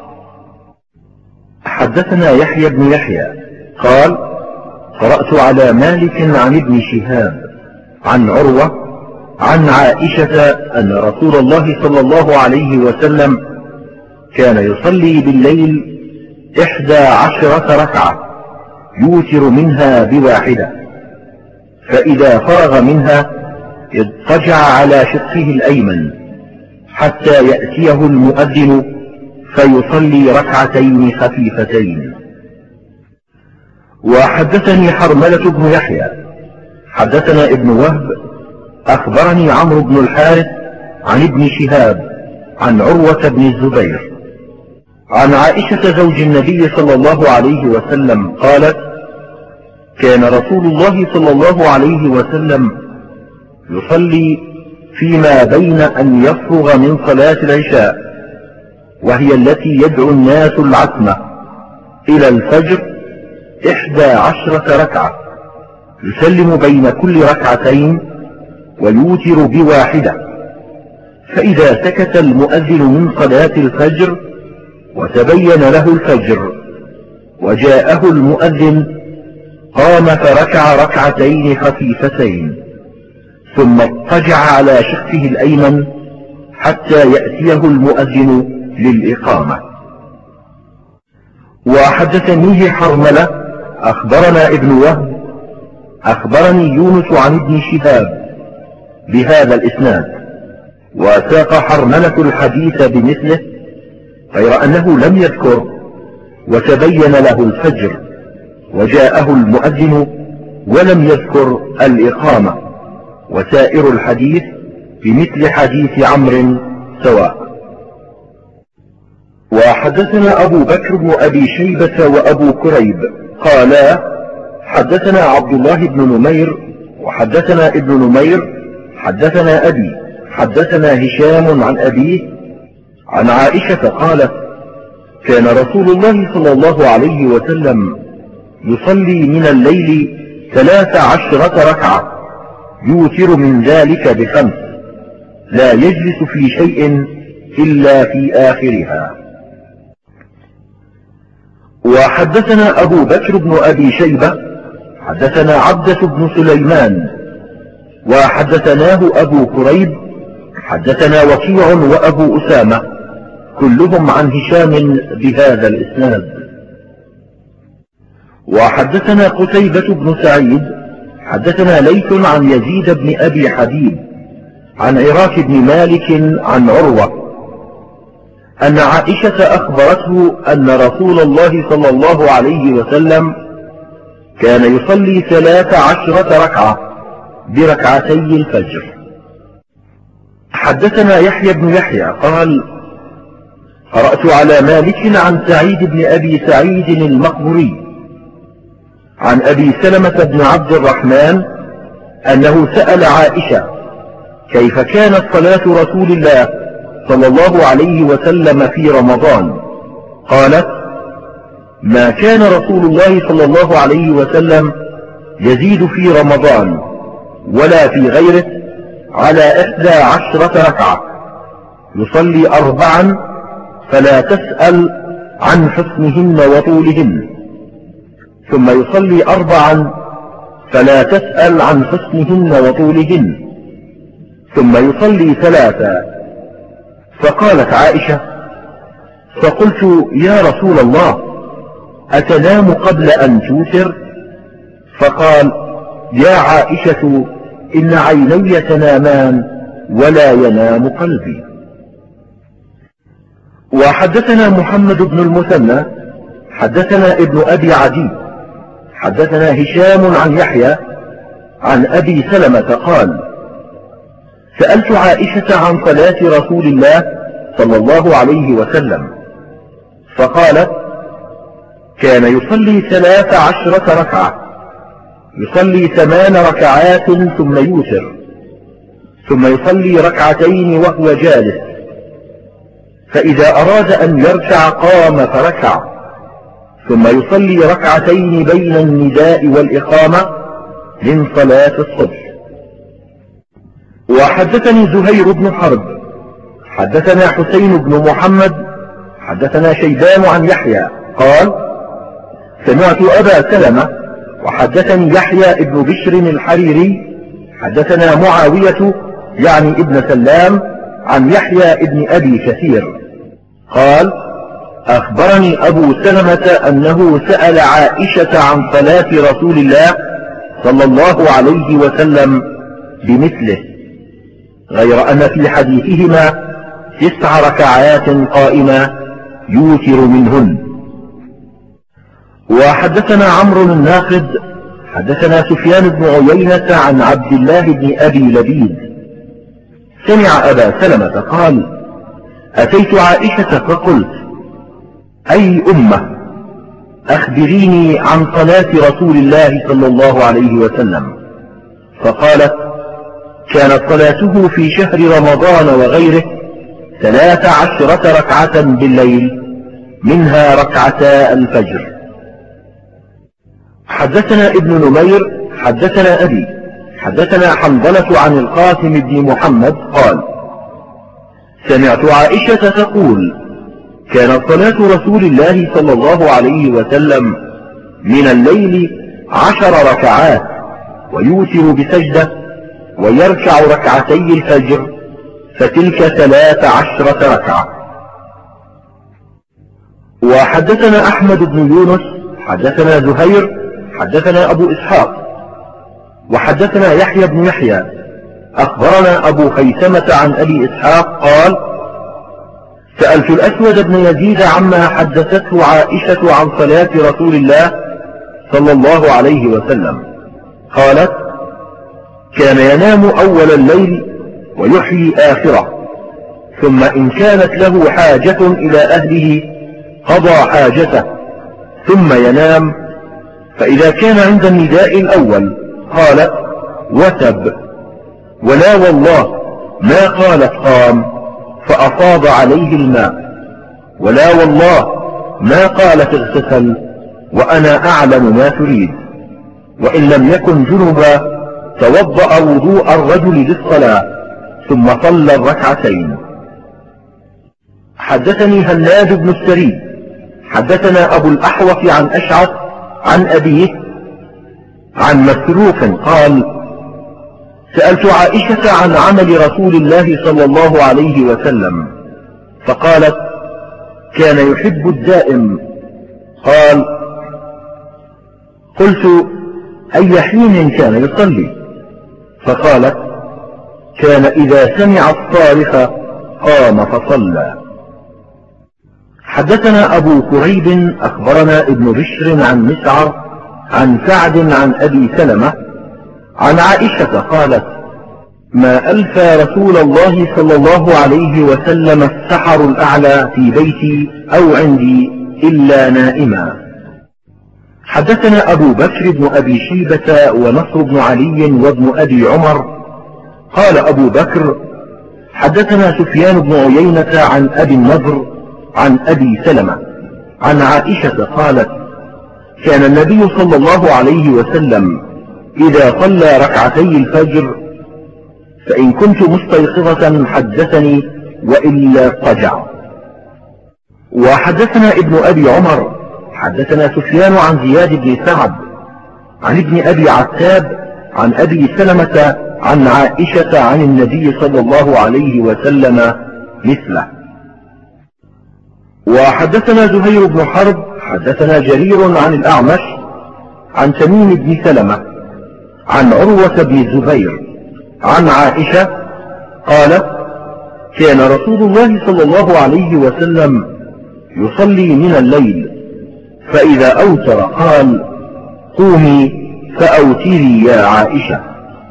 حدثنا يحيى بن يحيى قال: قرأت على مالك عن ابن شهاب عن عروة عن عائشة أن رسول الله صلى الله عليه وسلم كان يصلي بالليل إحدى عشرة ركعة يوتر منها بواحدة، فإذا فرغ منها اضطجع على شقه الأيمن حتى يأتيه المؤذن فيصلي ركعتين خفيفتين. وحدثني حرملة بن يحيى حدثنا ابن وهب أخبرني عمرو بن الحارث عن ابن شهاب عن عروة بن الزبير عن عائشة زوج النبي صلى الله عليه وسلم قالت: كان رسول الله صلى الله عليه وسلم يصلي فيما بين أن يفرغ من صلاة العشاء، وهي التي يدعو الناس العتمة، إلى الفجر إحدى عشرة ركعة، يسلم بين كل ركعتين ويوتر بواحدة، فإذا سكت المؤذن من صلاة الفجر وتبين له الفجر وجاءه المؤذن قام فركع ركعتين خفيفتين، ثم اضطجع على شقه الأيمن حتى يأتيه المؤذن للإقامة. وحدثنيه حرملة أخبرنا ابن وهب أخبرني يونس عن ابن شهاب بهذا الإسناد، وساق حرملة الحديث بمثله، غير أنه لم يذكر وتبين له الفجر وجاءه المؤذن، ولم يذكر الإقامة، وسائر الحديث بمثل حديث عمرو سواء. وحدثنا أبو بكر بن أبي شيبة وأبو كريب قالا: حدثنا عبد الله بن نمير وحدثنا ابن نمير حدثنا أبي حدثنا هشام عن أبيه عن عائشة قالت: كان رسول الله صلى الله عليه وسلم يصلي من الليل ثلاث عشرة ركعة، يوتر من ذلك بخمس، لا يجلس في شيء إلا في آخرها. وحدثنا أبو بكر بن أبي شيبة حدثنا عبدة بن سليمان وحدثناه أبو كريب حدثنا وكيع وأبو أسامة كلهم عن هشام بهذا الإسناد. وحدثنا قتيبة بن سعيد حدثنا ليث عن يزيد بن أبي حبيب عن عراك بن مالك عن عروة أن عائشة أخبرته أن رسول الله صلى الله عليه وسلم كان يصلي ثلاث عشرة ركعة بركعتي الفجر. حدثنا يحيى بن يحيى قال: قرأت على مالك عن سعيد بن أبي سعيد المقبري عن أبي سلمة بن عبد الرحمن أنه سأل عائشة كيف كانت صلاة رسول الله صلى الله عليه وسلم في رمضان، قالت: ما كان رسول الله صلى الله عليه وسلم يزيد في رمضان ولا في غيره على إحدى عشرة ركعة، يصلي أربعا فلا تسأل عن حسنهن وطولهن، ثم يصلي أربعا فلا تسأل عن حسنهن وطولهن، ثم يصلي ثلاثا. فقالت عائشة: فقلت يا رسول الله أتنام قبل أن توتر؟ فقال: يا عائشة إن عيني تنامان ولا ينام قلبي. وحدثنا محمد بن المثنى حدثنا ابن أبي عدي حدثنا هشام عن يحيى عن أبي سلمة قال: سألت عائشة عن صلاة رسول الله صلى الله عليه وسلم، فقالت: كان يصلي ثلاث عشرة ركعة، يصلي ثمان ركعات ثم يوتر، ثم يصلي ركعتين وهو جالس، فإذا أراد أن يركع قام فركع، ثم يصلي ركعتين بين النداء والإقامة من صلاة الصبح. وحدثني زهير بن حرب حدثنا حسين بن محمد حدثنا شيبان عن يحيى قال: سمعت أبا سلمة وحدثني يحيى ابن بشر الحريري حدثنا معاوية يعني ابن سلام عن يحيى ابن أبي كثير قال: أخبرني أبو سلمة أنه سأل عائشة عن صلاة رسول الله صلى الله عليه وسلم بمثله، غير أن في حديثهما تسع ركعات قائمة يوتر منهن. وحدثنا عمرو الناقد حدثنا سفيان بن عيينة عن عبد الله بن أبي لبيد سمع أبا سلمة قال: أتيت عائشة فقلت: أي أمة، أخبريني عن صلاة رسول الله صلى الله عليه وسلم. فقالت: كانت صلاته في شهر رمضان وغيره ثلاث عشرة ركعة بالليل، منها ركعتا الفجر. حدثنا ابن نمير حدثنا أبي حدثنا حنظلة عن القاسم بن محمد قال: سمعت عائشة تقول: كانت صلاة رسول الله صلى الله عليه وسلم من الليل عشر ركعات، ويوتر بسجدة، ويركع ركعتي الفجر، فتلك ثلاث عشرة ركعة. وحدثنا أحمد بن يونس حدثنا زهير حدثنا أبو إسحاق وحدثنا يحيى بن يحيى أخبرنا أبو خيثمة عن أبي إسحاق قال: سألت الأسود بن يزيد عما حدثته عائشة عن صلاة رسول الله صلى الله عليه وسلم. قالت: كان ينام أول الليل ويحيي آخره، ثم إن كانت له حاجة إلى أهله قضى حاجته ثم ينام، فإذا كان عند النداء الأول قالت: وتب، ولا والله ما قالت قام فأفاض عليه الماء، ولا والله ما قالت اغتسل وأنا أعلم ما تريد، وإن لم يكن جنبا توضأ وضوء الرجل للصلاة ثم صلى الركعتين. حدثني هناد بن السري حدثنا أبو الأحوص عن أشعث عن أبيه عن مسروق قال: سألت عائشة عن عمل رسول الله صلى الله عليه وسلم، فقالت: كان يحب الدائم. قال: قلت: أي حين كان يصلي؟ فقالت: كان إذا سمع الصارخ قام فصلى. حدثنا أبو كريب أخبرنا ابن بشر عن مسعر عن سعد عن أبي سلمة عن عائشة قالت: ما ألفى رسول الله صلى الله عليه وسلم السحر الأعلى في بيتي أو عندي إلا نائما. حدثنا أبو بكر بن أبي شيبة ونصر بن علي وابن أبي عمر قال أبو بكر: حدثنا سفيان بن عيينة عن أبي النضر عن أبي سلمة عن عائشة قالت: كان النبي صلى الله عليه وسلم إذا صلى ركعتي الفجر فإن كنت مستيقظة حدثني وإلا اضطجع. وحدثنا ابن أبي عمر حدثنا سفيان عن زياد بن سعد عن ابن أبي عتاب عن أبي سلمة عن عائشة عن النبي صلى الله عليه وسلم مثله. وحدثنا زهير بن حرب حدثنا جرير عن الأعمش عن تميم بن سلمة عن عروة بن الزبير عن عائشة قالت: كان رسول الله صلى الله عليه وسلم يصلي من الليل، فإذا أوتر قال: قومي فأوتري يا عائشة.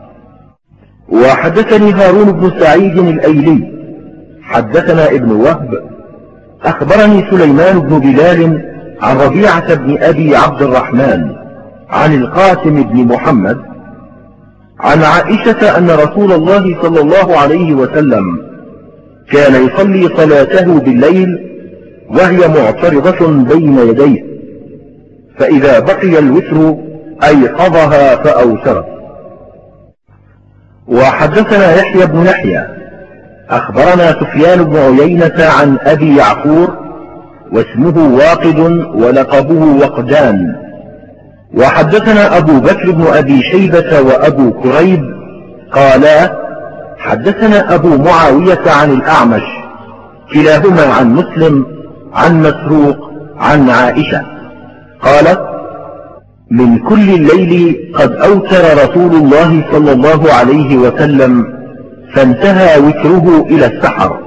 وحدثني هارون بن سعيد الأيلي حدثنا ابن وهب أخبرني سليمان بن بلال عن ربيعة بن أبي عبد الرحمن عن القاسم بن محمد عن عائشة أن رسول الله صلى الله عليه وسلم كان يصلي صلاته بالليل وهي معترضة بين يديه، فإذا بقي الوتر أيقظها فأوترت. وحدثنا يحيى بن يحيى أخبرنا سفيان بن عيينة عن أبي يعقور واسمه واقد ولقبه وقدان. وحدثنا أبو بكر بن أبي شيبة وأبو كريب قالا: حدثنا أبو معاوية عن الأعمش كلاهما عن مسلم عن مسروق عن عائشة قالت: من كل الليل قد أوتر رسول الله صلى الله عليه وسلم فانتهى وتره إلى السحر.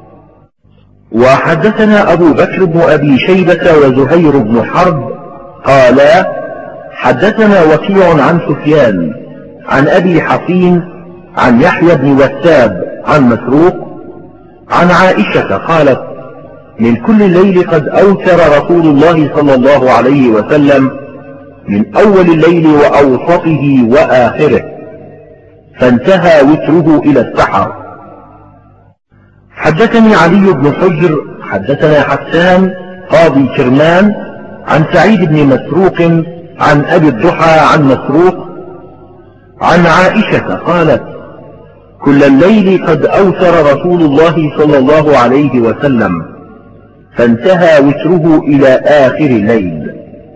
وحدثنا أبو بكر بن أبي شيبة وزهير بن حرب قالا حدثنا وكيع عن سفيان عن أبي حصين عن يحيى بن وثاب عن مسروق عن عائشة قالت من كل الليل قد أوتر رسول الله صلى الله عليه وسلم من أول الليل وأوسطه وآخره، فانتهى وتره إلى السحر. حدثني علي بن حجر حدثنا حسان قاضي كرمان عن سعيد بن مسروق عن أبي الضحى عن مسروق عن عائشة قالت كل الليل قد أوتر رسول الله صلى الله عليه وسلم، فانتهى وتره إلى آخر الليل.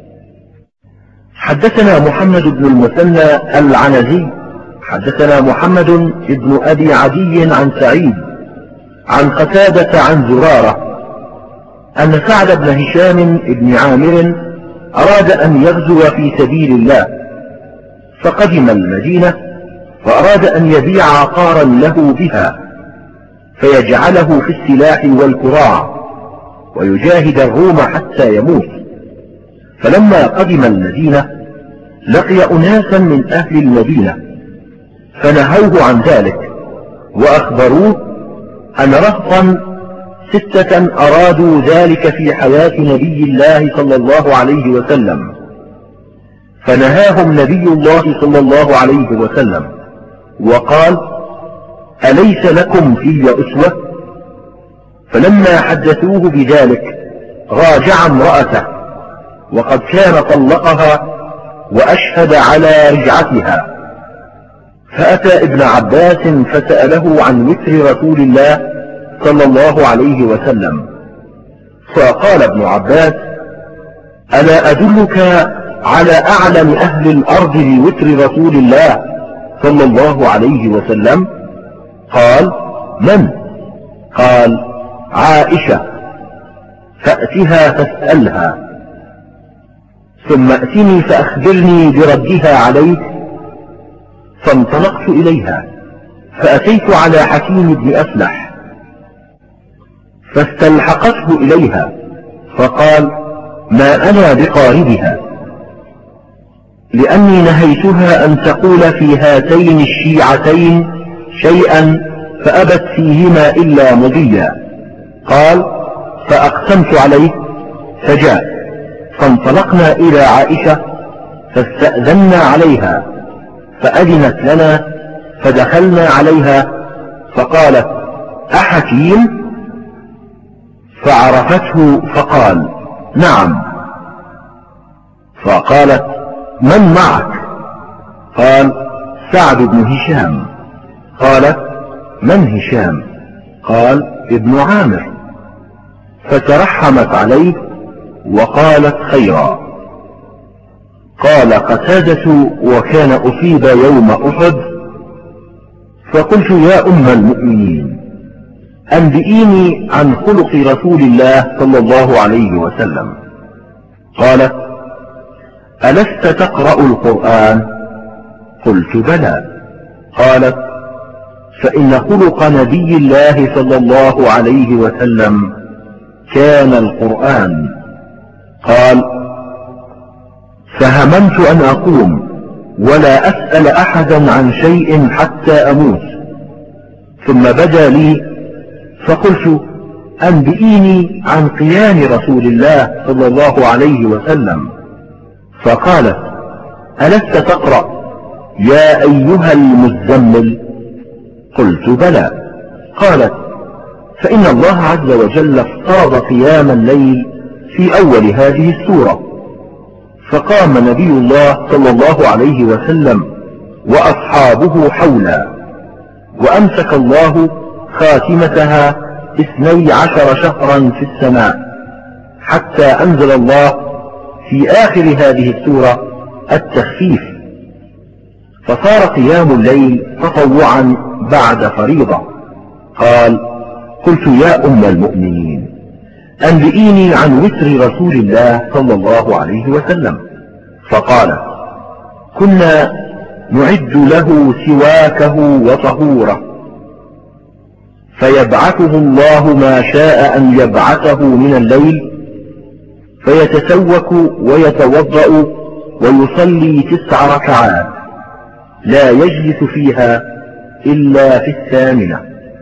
حدثنا محمد بن المثنى العنزي حدثنا محمد بن أبي عدي عن سعيد عن قتادة عن زرارة أن سعد بن هشام بن عامر أراد أن يغزو في سبيل الله، فقدم المدينة وأراد أن يبيع عقارا له بها فيجعله في السلاح والكراع ويجاهد الروم حتى يموت. فلما قدم المدينة لقي أناسا من أهل المدينة فنهوه عن ذلك وأخبروه أن رهطا ستة أرادوا ذلك في حياة نبي الله صلى الله عليه وسلم، فنهاهم نبي الله صلى الله عليه وسلم وقال أليس لكم في أسوة؟ فلما حدثوه بذلك راجع امرأته وقد كان طلقها وأشهد على رجعتها، فأتى ابن عباس فسأله عن وتر رسول الله صلى الله عليه وسلم، فقال ابن عباس ألا أدلك على أعلم أهل الأرض بوتر رسول الله صلى الله عليه وسلم؟ قال من؟ قال عائشة، فأتها فاسألها ثم أتني فأخبرني بردها عليك. فانطلقت إليها فأتيت على حكيم بن أفلح فاستلحقته إليها فقال ما أنا بقاربها، لأني نهيتها أن تقول في هاتين الشيعتين شيئا فأبت فيهما إلا مضيا. قال فأقسمت عليه فجاء، فانطلقنا إلى عائشة فاستأذنا عليها فأذنت لنا فدخلنا عليها فقالت أحكيم؟ فعرفته فقال نعم. فقالت من معك؟ قال سعد بن هشام. قالت من هشام؟ قال ابن عامر. فترحمت عليه وقالت خيرا. قال قتادة وكان أصيب يوم أحد، فقلت يا أم المؤمنين أنبئيني عن خلق رسول الله صلى الله عليه وسلم. قالت ألست تقرأ القرآن؟ قلت بلى. قالت فإن خلق نبي الله صلى الله عليه وسلم كان القرآن. قال فهممت أن أقوم ولا أسأل أحدا عن شيء حتى أموت، ثم بدا لي فقلت أنبئيني عن قيام رسول الله صلى الله عليه وسلم. فقالت ألست تقرأ يا أيها المزمل؟ قلت بلى. قالت فإن الله عز وجل افترض قيام الليل في أول هذه السورة، فقام نبي الله صلى الله عليه وسلم وأصحابه حولا، وأمسك الله خاتمتها اثني عشر شهرا في السماء، حتى أنزل الله في آخر هذه السورة التخفيف، فصار قيام الليل تطوعا بعد فريضة. قال قلت يا أم المؤمنين أنبئيني عن وتر رسول الله صلى الله عليه وسلم. فقال كنا نعد له سواكه وطهوره فيبعثه الله ما شاء أن يبعثه من الليل، فيتسوك ويتوضأ ويصلي تسع ركعات لا يجلس فيها إلا في الثامنة،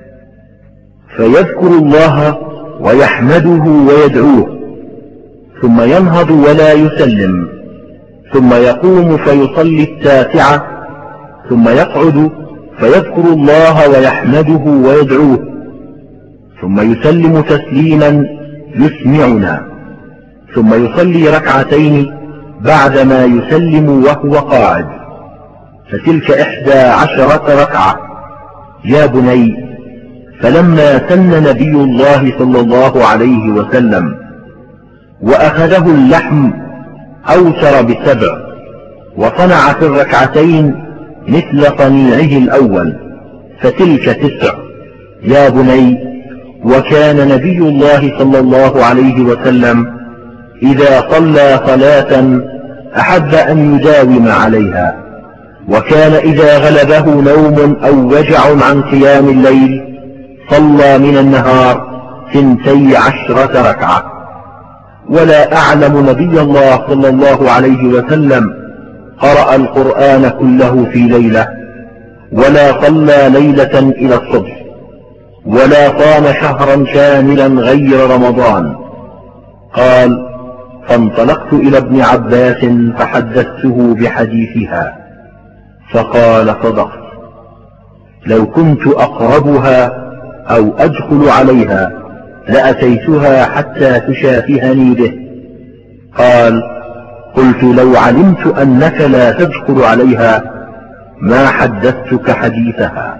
فيذكر الله ويحمده ويدعوه، ثم ينهض ولا يسلم، ثم يقوم فيصلي التاسعة، ثم يقعد فيذكر الله ويحمده ويدعوه، ثم يسلم تسليما يسمعنا، ثم يصلي ركعتين بعدما يسلم وهو قاعد، فتلك إحدى عشرة ركعة. يا بني، فلما سن نبي الله صلى الله عليه وسلم وأخذه اللحم أوتر بسبع، وصنع في الركعتين مثل صنيعه الأول، فتلك تسع. يا بني، وكان نبي الله صلى الله عليه وسلم إذا صلى صلاة أحب أن يداوم عليها، وكان إذا غلبه نوم أو وجع عن قيام الليل صلى من النهار ثنتي عشرة ركعة. ولا أعلم نبي الله صلى الله عليه وسلم قرأ القرآن كله في ليلة، ولا صلى ليلة إلى الصبح، ولا صام شهرا كاملا غير رمضان. قال: فانطلقت إلى ابن عباس فحدثته بحديثها، فقال: صدقت، لو كنت أقربها أو أدخل عليها لأتيتها حتى تشافهني به. قال: قلت: لو علمت أنك لا تدخل عليها ما حدثتك حديثها.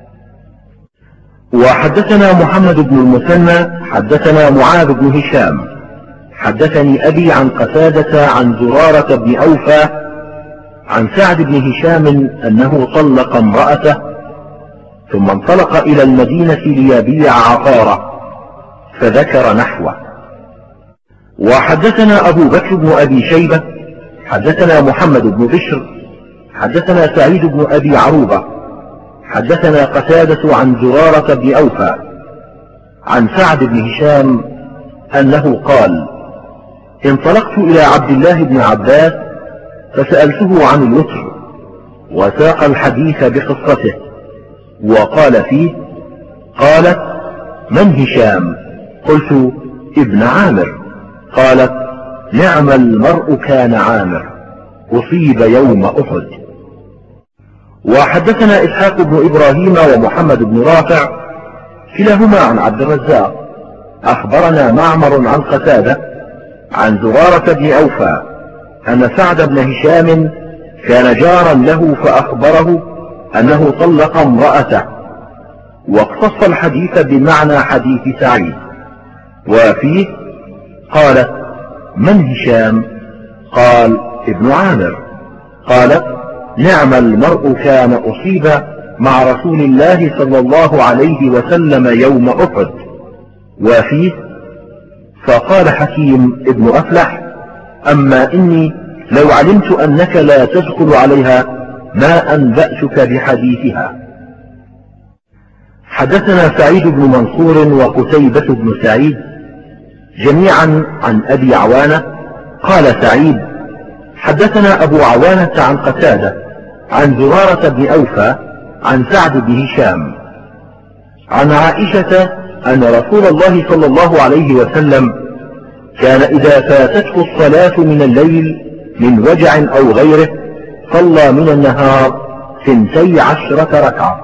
وحدثنا محمد بن المثنى حدثنا معاذ بن هشام حدثني أبي عن قتادة عن زرارة بن أوفى عن سعد بن هشام أنه طلق امرأته ثم انطلق إلى المدينة ليبيع عطاره، فذكر نحوه. وحدثنا أبو بكر بن أبي شيبة حدثنا محمد بن بشر حدثنا سعيد بن أبي عروبة حدثنا قتادة عن زرارة بن أوفى عن سعد بن هشام أنه قال: انطلقت إلى عبد الله بن عباس فسألته عن الوتر، وساق الحديث بقصته، وقال فيه: قالت: من هشام؟ قلت: ابن عامر. قالت: نعم المرء كان عامر، أصيب يوم أحد. وحدثنا إسحاق بن إبراهيم ومحمد بن رافع كلاهما عن عبد الرزاق أخبرنا معمر عن قتادة عن زرارة بن أوفى أن سعد بن هشام كان جارا له فأخبره أنه طلق امرأته، واقتص الحديث بمعنى حديث سعيد. وفيه: قالت: من هشام؟ قال: ابن عامر. قالت: نعم المرء كان أصيب مع رسول الله صلى الله عليه وسلم يوم أحد. وفيه: فقال حكيم ابن أفلح: أما إني لو علمت أنك لا تدخل عليها ما أنبأتك بحديثها. حدثنا سعيد بن منصور وقتيبة بن سعيد جميعا عن أبي عوانة قال سعيد: حدثنا أبو عوانة عن قتادة عن زرارة بن أوفى عن سعد بن هشام عن عائشة أن رسول الله صلى الله عليه وسلم كان إذا فاتته الصلاة من الليل من وجع أو غيره صلى من النهار ثنتي عشرة ركعة.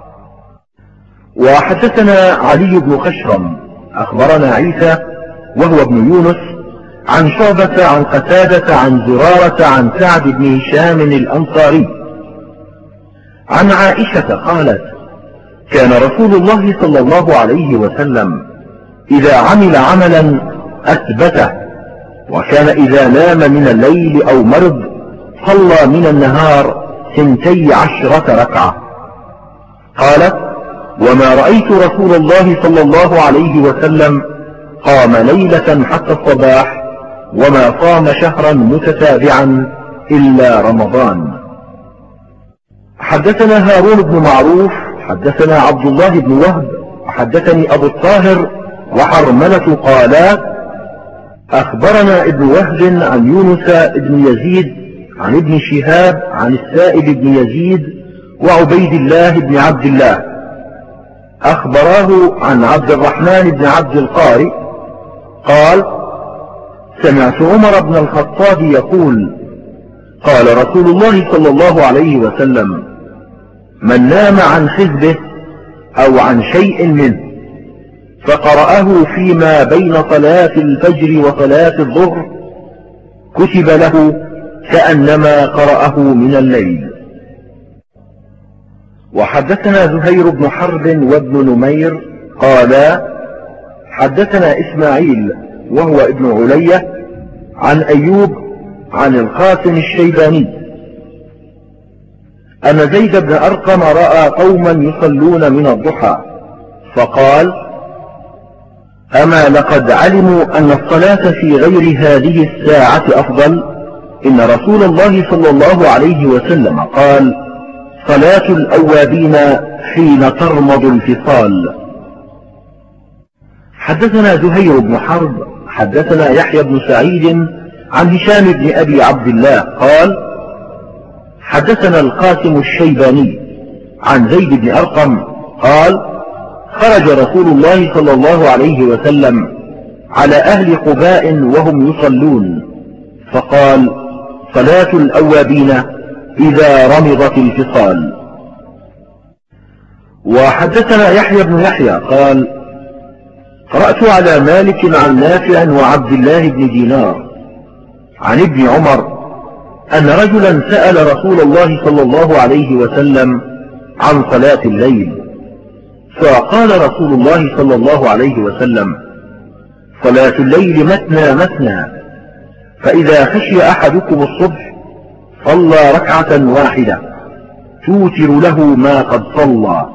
وحدثنا علي بن خشرم أخبرنا عيسى وهو ابن يونس عن شعبة عن قتادة عن زرارة عن سعد بن هشام الأنصاري عن عائشة قالت: كان رسول الله صلى الله عليه وسلم إذا عمل عملا أثبته، وكان إذا نام من الليل أو مرض صلى من النهار ثنتي عشرة ركعة. قالت: وما رأيت رسول الله صلى الله عليه وسلم قام ليلة حتى الصباح وما صام شهرا متتابعا إلا رمضان. حدثنا هارون بن معروف حدثنا عبد الله بن وهب وحدثني أبو الطاهر وحرملة قالا أخبرنا ابن وهب عن يونس ابن يزيد عن ابن شهاب عن السائب بن يزيد وعبيد الله بن عبد الله أخبراه عن عبد الرحمن بن عبد القارئ قال سمعت عمر بن الخطاب يقول قال رسول الله صلى الله عليه وسلم من نام عن حزبه أو عن شيء منه فقرأه فيما بين صلاة الفجر وصلاة الظهر كتب له كأنما قرأه من الليل. وحدثنا زهير بن حرب وابن نمير قالا حدثنا إسماعيل وهو ابن علية عن أيوب عن القاسم الشيباني أن زيد بن أرقم رأى قوما يصلون من الضحى فقال أما لقد علموا أن الصلاة في غير هذه الساعة أفضل؟ إن رسول الله صلى الله عليه وسلم قال صلاة الأوابين حين ترمض الفصال. حدثنا زهير بن حرب حدثنا يحيى بن سعيد عن هشام بن أبي عبد الله قال حدثنا القاسم الشيباني عن زيد بن أرقم قال خرج رسول الله صلى الله عليه وسلم على أهل قباء وهم يصلون فقال صلاة الأوابين إذا رمضت الفصال. وحدثنا يحيى بن يحيى قال قرأت على مالك عن نافع وعبد الله بن دينار عن ابن عمر أن رجلا سأل رسول الله صلى الله عليه وسلم عن صلاة الليل فقال رسول الله صلى الله عليه وسلم صلاة الليل مثنى مثنى فإذا خشي أحدكم الصبح صلى ركعة واحدة توتر له ما قد صلى.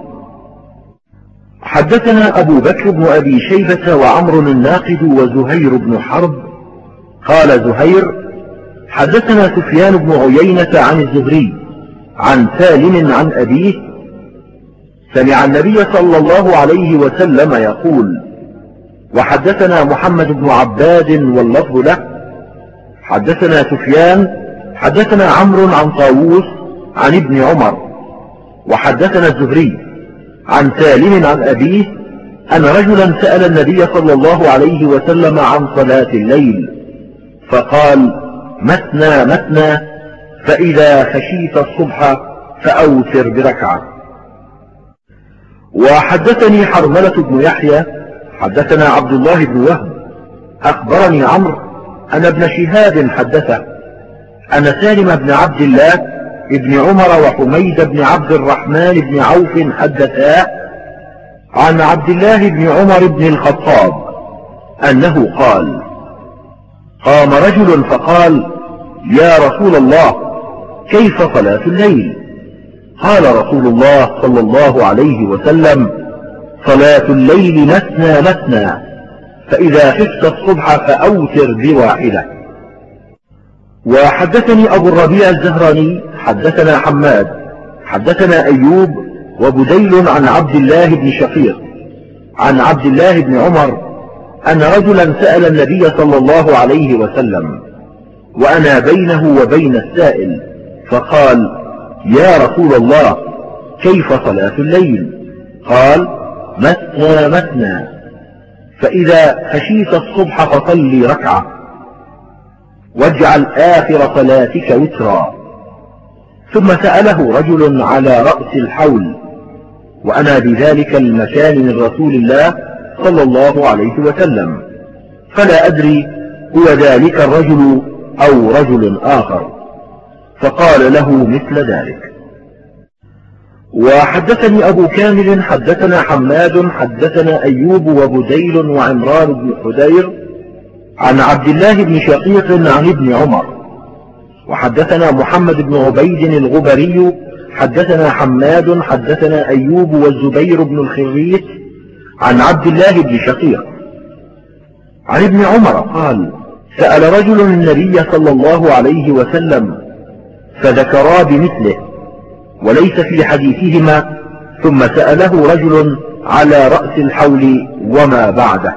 حدثنا أبو بكر بن أبي شيبة وعمر الناقد وزهير بن حرب قال زهير حدثنا سفيان بن عيينة عن الزهري عن سالم عن أبيه سمع النبي صلى الله عليه وسلم يقول. وحدثنا محمد بن عباد واللفظ له حدثنا سفيان حدثنا عمرو عن طاووس عن ابن عمر وحدثنا الزهري عن سالم عن أبيه أن رجلا سأل النبي صلى الله عليه وسلم عن صلاة الليل فقال مثنى مثنى فإذا خشيت الصبح فأوتر بركعة. وحدثني حرملة بن يحيى حدثنا عبد الله بن وهب أخبرني عمرو أن ابن شهاب حدثه أن سالم بن عبد الله ابن عمر وحميد بن عبد الرحمن بن عوف حدثا عن عبد الله بن عمر بن الخطاب أنه قال قام رجل فقال يا رسول الله كيف صلاة الليل؟ قال رسول الله صلى الله عليه وسلم صلاة الليل مثنى مثنى فإذا خفت الصبح فأوتر بواحدة. وحدثني أبو الربيع الزهراني حدثنا حماد حدثنا أيوب وبديل عن عبد الله بن شقيق عن عبد الله بن عمر أن رجلا سأل النبي صلى الله عليه وسلم وأنا بينه وبين السائل فقال يا رسول الله كيف صلاة الليل؟ قال مثنى مثنى فإذا خشيت الصبح فصلي ركعة واجعل آخر صلاتك وترا. ثم سأله رجل على رأس الحول وأنا بذلك المكان من رسول الله صلى الله عليه وسلم فلا أدري هو ذلك الرجل أو رجل آخر فقال له مثل ذلك. وحدثني أبو كامل حدثنا حماد حدثنا أيوب وبديل وعمران بن حدير عن عبد الله بن شقيق عن ابن عمر. وحدثنا محمد بن عبيد الغبري حدثنا حماد حدثنا أيوب والزبير بن الخريت عن عبد الله بن شقيق عن ابن عمر قال سأل رجل النبي صلى الله عليه وسلم فذكرا بمثله وليس في حديثهما ثم سأله رجل على رأس الحول وما بعده.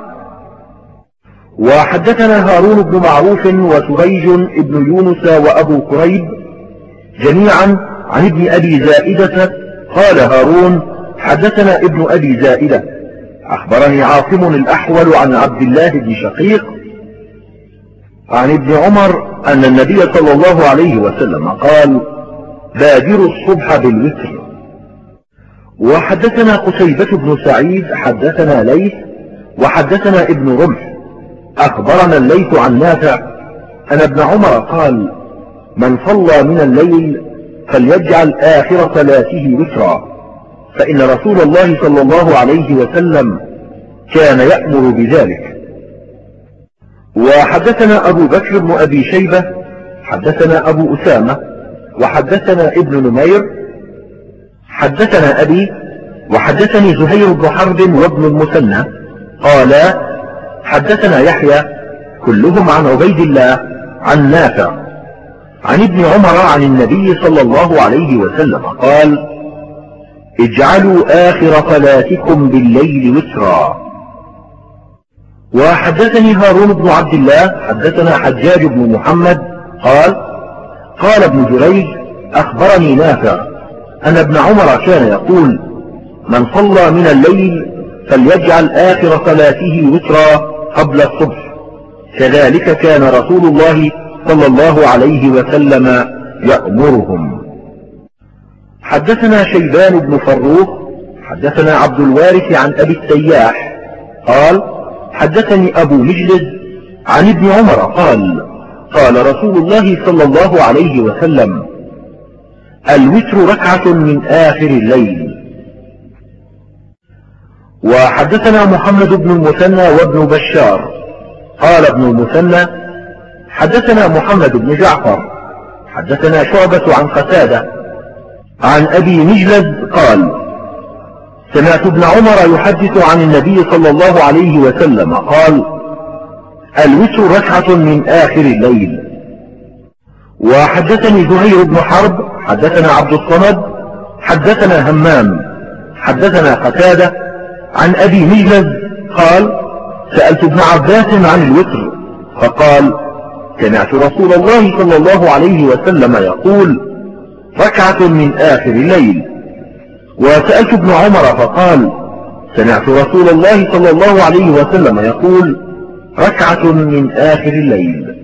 وحدثنا هارون بن معروف وسريج بن يونس وأبو كريب جميعا عن ابن أبي زائدة قال هارون حدثنا ابن أبي زائدة أخبرني عاصم الأحول عن عبد الله بن شقيق عن ابن عمر أن النبي صلى الله عليه وسلم قال بادروا الصبح بالوتر. وحدثنا قتيبة بن سعيد حدثنا ليث وحدثنا ابن رمح أخبرنا الليث عن نافع أن ابن عمر قال من صلى من الليل فليجعل آخر صلاته وترا، فإن رسول الله صلى الله عليه وسلم كان يأمر بذلك. وحدثنا أبو بكر بن أبي شيبة حدثنا أبو أسامة وحدثنا ابن نمير حدثنا أبي وحدثني زهير بن حرب وابن المثنى قالا حدثنا يحيى كلهم عن عبيد الله عن نافع عن ابن عمر عن النبي صلى الله عليه وسلم قال اجعلوا آخر صلاتكم بالليل وترا. وحدثني هارون بن عبد الله حدثنا حجاج بن محمد قال قال ابن جريج أخبرني نافع أن ابن عمر كان يقول من صلى من الليل فليجعل آخر صلاته وترا قبل الصبح، كذلك كان رسول الله صلى الله عليه وسلم يأمرهم. حدثنا شيبان بن فروخ حدثنا عبد الوارث عن أبي السياح قال حدثني أبو مجلد عن ابن عمر قال قال رسول الله صلى الله عليه وسلم الوتر ركعة من آخر الليل. وحدثنا محمد بن المثنى وابن بشار قال ابن المثنى حدثنا محمد بن جعفر حدثنا شعبة عن قتادة عن أبي مجلد قال سمعت ابن عمر يحدث عن النبي صلى الله عليه وسلم قال الوتر ركعة من آخر الليل. وحدثني زهير بن حرب حدثنا عبد الصمد حدثنا همام حدثنا قتادة عن أبي مجلد قال سألت ابن عباس عن الوتر فقال سمعت رسول الله صلى الله عليه وسلم يقول ركعة من آخر الليل. وسألت ابن عمر فقال سمعت رسول الله صلى الله عليه وسلم يقول ركعة من آخر الليل.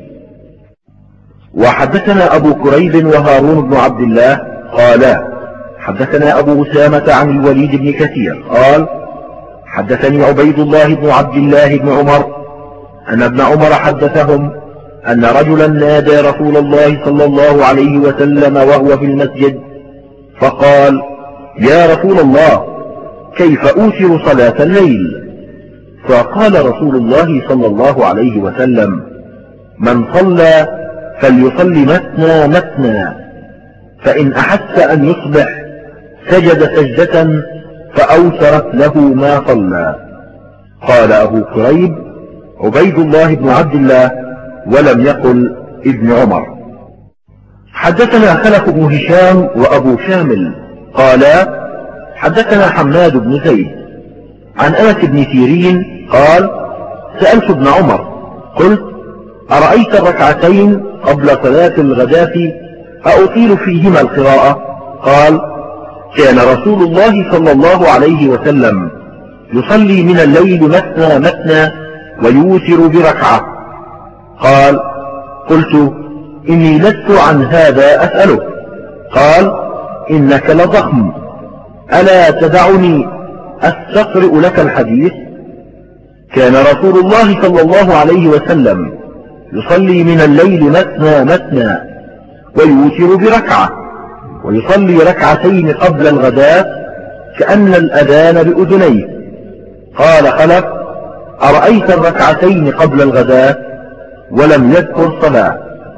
وحدثنا أبو كريب وهارون بن عبد الله قالا حدثنا أبو أسامة عن الوليد بن كثير قال حدثني عبيد الله بن عبد الله بن عمر أن ابن عمر حدثهم أن رجلا نادى رسول الله صلى الله عليه وسلم وهو في المسجد فقال يا رسول الله كيف أوتر صلاة الليل؟ فقال رسول الله صلى الله عليه وسلم من صلى فليصلي مثنى مثنى، فإن أحس أن يصبح سجد سجدة فأوترت له ما صلى. قال أبو كريب عبيد الله بن عبد الله ولم يقل ابن عمر. حدثنا خلف بن هشام وأبو شامل قالا حدثنا حماد بن زيد عن أنس بن سيرين قال سألت ابن عمر قلت أرأيت الركعتين قبل صلاة الغداة أطيل فيهما القراءة؟ قال كان رسول الله صلى الله عليه وسلم يصلي من الليل مثنى مثنى ويوتر بركعة. قال قلت إني لست عن هذا أسألك. قال إنك لضخم ألا تدعني أستقرئ لك الحديث؟ كان رسول الله صلى الله عليه وسلم يصلي من الليل مثنى مثنى ويوتر بركعة ويصلي ركعتين قبل الغداء كأن الأذان بأذنيه. قال خلف أرأيت الركعتين قبل الغداء؟ ولم يذكر صلاة.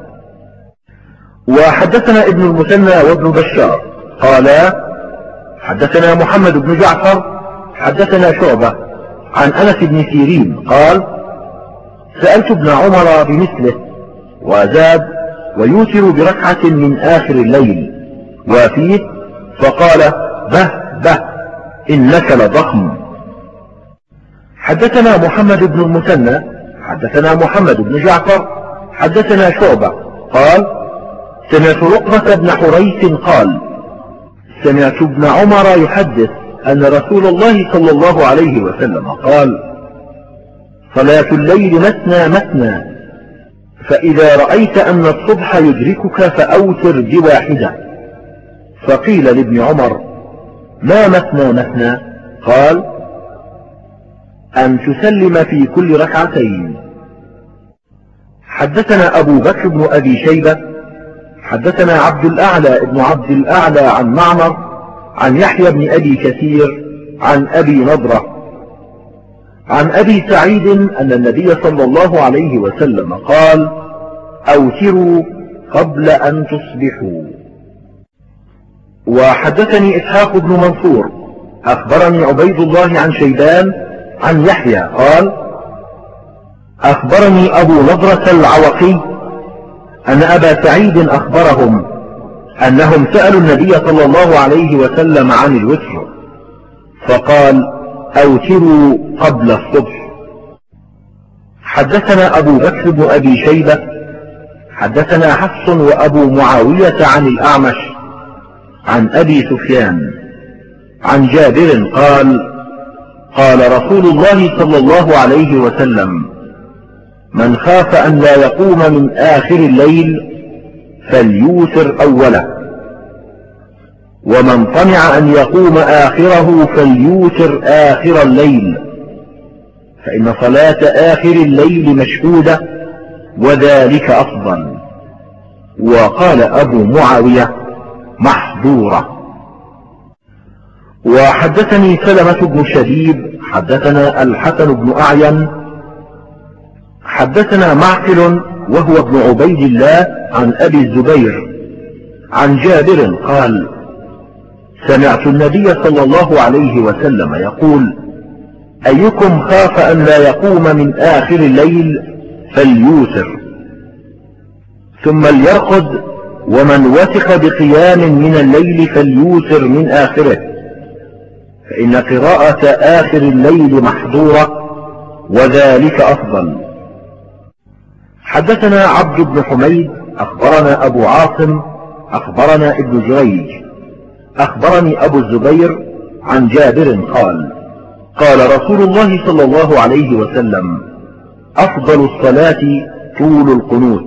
وحدثنا ابن المثنى وابن بشار قالا حدثنا محمد بن جعفر حدثنا شعبة عن أنس بن سيرين قال سألت ابن عمر بمثله وزاد ويوتر بركعة من آخر الليل وفيه فقال به به إنك لضخم حدثنا محمد بن المثنى حدثنا محمد بن جعفر حدثنا شعبة قال سمعت رقبة بن حريث قال سمعت ابن عمر يحدث أن رسول الله صلى الله عليه وسلم قال صلاة الليل مثنى مثنى فإذا رأيت أن الصبح يدركك فأوتر بواحدة. فقيل لابن عمر ما مثنى مثنى؟ قال أن تسلم في كل ركعتين. حدثنا أبو بكر بن أبي شيبة حدثنا عبد الأعلى بن عبد الأعلى عن معمر عن يحيى بن أبي كثير عن أبي نضرة عن أبي سعيد أن النبي صلى الله عليه وسلم قال أوتروا قبل أن تصبحوا. وحدثني إسحاق بن منصور أخبرني عبيد الله عن شيبان عن يحيى قال أخبرني أبو نضرة العوقي أن أبا سعيد أخبرهم أنهم سألوا النبي صلى الله عليه وسلم عن الوتر فقال أوتروا قبل الصبح. حدثنا أبو بكر بن أبي شيبة حدثنا حفص وأبو معاوية عن الأعمش عن أبي سفيان عن جابر قال قال رسول الله صلى الله عليه وسلم من خاف أن لا يقوم من آخر الليل فليوتر أوله ومن طمع أن يقوم آخره فليوتر آخر الليل فإن صلاة آخر الليل مشهودة وذلك أفضل. وقال أبو معاوية محظورة. وحدثني سلمة بن شديد حدثنا الحسن بن أعين حدثنا معقل وهو ابن عبيد الله عن أبي الزبير عن جابر قال سمعت النبي صلى الله عليه وسلم يقول أيكم خاف أن لا يقوم من آخر الليل فليوتر ثم ليرقد ومن وثق بقيام من الليل فليوتر من آخره فإن قراءة آخر الليل محظورة وذلك أفضل. حدثنا عبد بن حميد أخبرنا أبو عاصم أخبرنا ابن جريج أخبرني أبو الزبير عن جابر قال قال رسول الله صلى الله عليه وسلم أفضل الصلاة طول القنوت.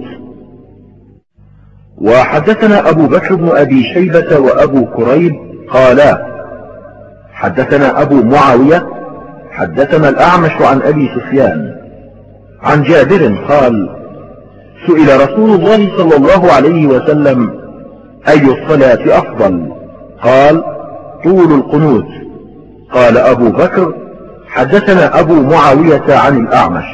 وحدثنا أبو بكر بن أبي شيبة وأبو كريب قالا حدثنا أبو معاوية حدثنا الأعمش عن أبي سفيان عن جابر قال سئل رسول الله صلى الله عليه وسلم أي الصلاة أفضل؟ قال طول القنوت. قال أبو بكر حدثنا أبو معاوية عن الأعمش.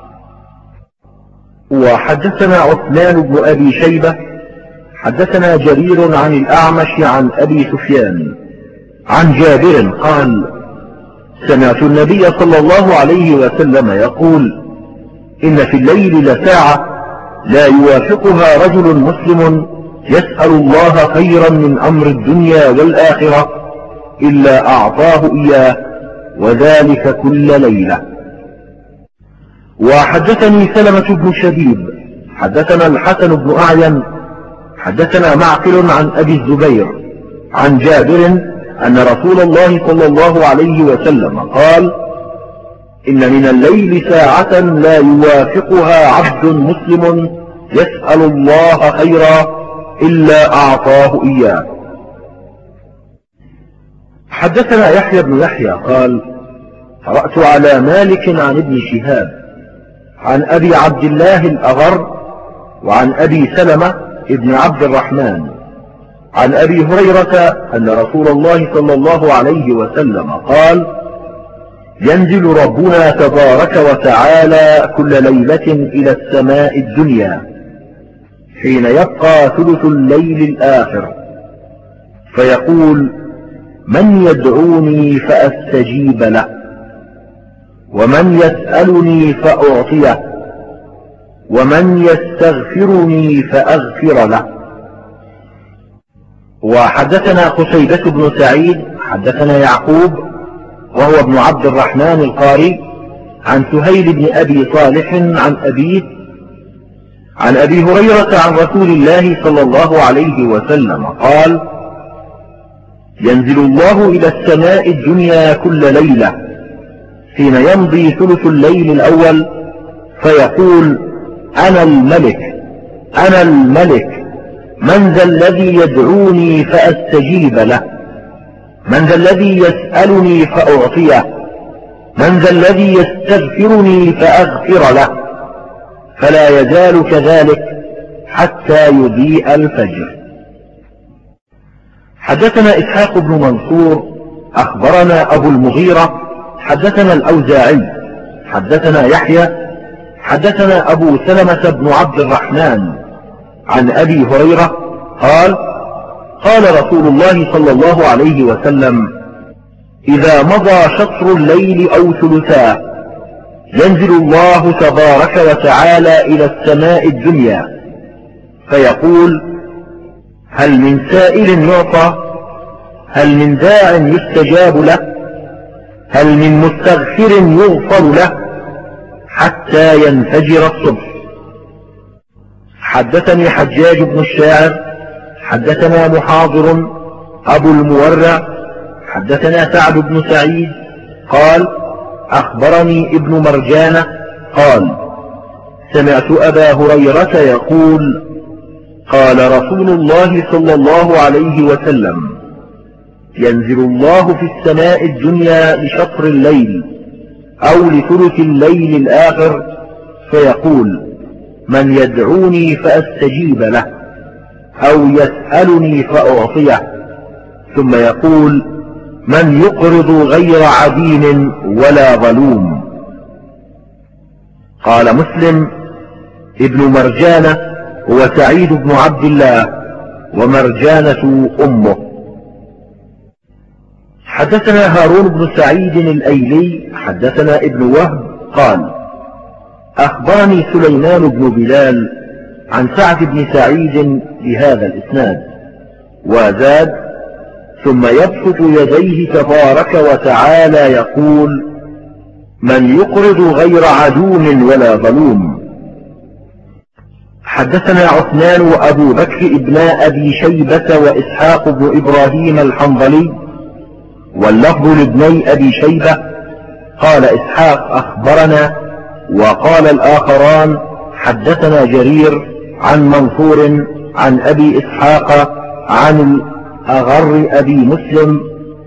وحدثنا عثمان بن أبي شيبة حدثنا جرير عن الأعمش عن أبي سفيان عن جابر قال سمعت النبي صلى الله عليه وسلم يقول إن في الليل لساعة لا يوافقها رجل مسلم يسأل الله خيرا من أمر الدنيا والآخرة إلا أعطاه إياه وذلك كل ليلة. وحدثني سلمة بن شبيب حدثنا الحسن بن أعين حدثنا معقل عن أبي الزبير عن جابر أن رسول الله صلى الله عليه وسلم قال إن من الليل ساعة لا يوافقها عبد مسلم يسأل الله خيرا إلا أعطاه إياه. حدثنا يحيى بن يحيى قال قرأت على مالك عن ابن شهاب عن أبي عبد الله الأغر وعن أبي سلمة ابن عبد الرحمن عن أبي هريرة أن رسول الله صلى الله عليه وسلم قال ينزل ربنا تبارك وتعالى كل ليلة إلى السماء الدنيا حين يبقى ثلث الليل الآخر فيقول من يدعوني فأستجيب له ومن يسألني فأعطيه ومن يستغفرني فأغفر له. وحدثنا قتيبة بن سعيد حدثنا يعقوب وهو ابن عبد الرحمن القاري عن سهيل بن أبي صالح عن أبيه عن أبي هريرة عن رسول الله صلى الله عليه وسلم قال: ينزل الله إلى السماء الدنيا كل ليلة حين يمضي ثلث الليل الأول فيقول: أنا الملك أنا الملك من ذا الذي يدعوني فأستجيب له، من ذا الذي يسألني فأعطيه، من ذا الذي يستغفرني فأغفر له، فلا يزال كذلك حتى يضيء الفجر. حدثنا إسحاق بن منصور أخبرنا أبو المغيرة حدثنا الأوزاعي حدثنا يحيى حدثنا أبو سلمة بن عبد الرحمن عن أبي هريرة قال: قال رسول الله صلى الله عليه وسلم: إذا مضى شطر الليل أو ثلثاه ينزل الله تبارك وتعالى إلى السماء الدنيا فيقول: هل من سائل يعطى؟ هل من داع يستجاب له؟ هل من مستغفر يغفر له؟ حتى ينفجر الصبح. حدثني حجاج بن الشاعر حدثنا محاضر أبو المورع حدثنا سعد بن سعيد قال: أخبرني ابن مرجانة قال: سمعت أبا هريرة يقول: قال رسول الله صلى الله عليه وسلم: ينزل الله في السماء الدنيا لشطر الليل أو لثلث الليل الآخر فيقول: من يدعوني فأستجيب له، أو يسألني فأعطيه، ثم يقول: من يقرض غير عدين ولا ظلوم. قال مسلم: ابن مرجانة هو سعيد بن عبد الله، ومرجانة أمه. حدثنا هارون بن سعيد الأيلي حدثنا ابن وهب قال: أخبرني سليمان بن بلال عن سعد بن سعيد بهذا الإسناد، وزاد: ثم يبسط يديه تبارك وتعالى يقول: من يقرض غير عدوم ولا ظلوم. حدثنا عثمان وأبو بكر ابن أبي شيبة وإسحاق بن إبراهيم الحنظلي، واللفظ لابني أبي شيبة. قال إسحاق: أخبرنا، وقال الآخران: حدثنا جرير عن منصور عن أبي إسحاق عن الأغر أبي مسلم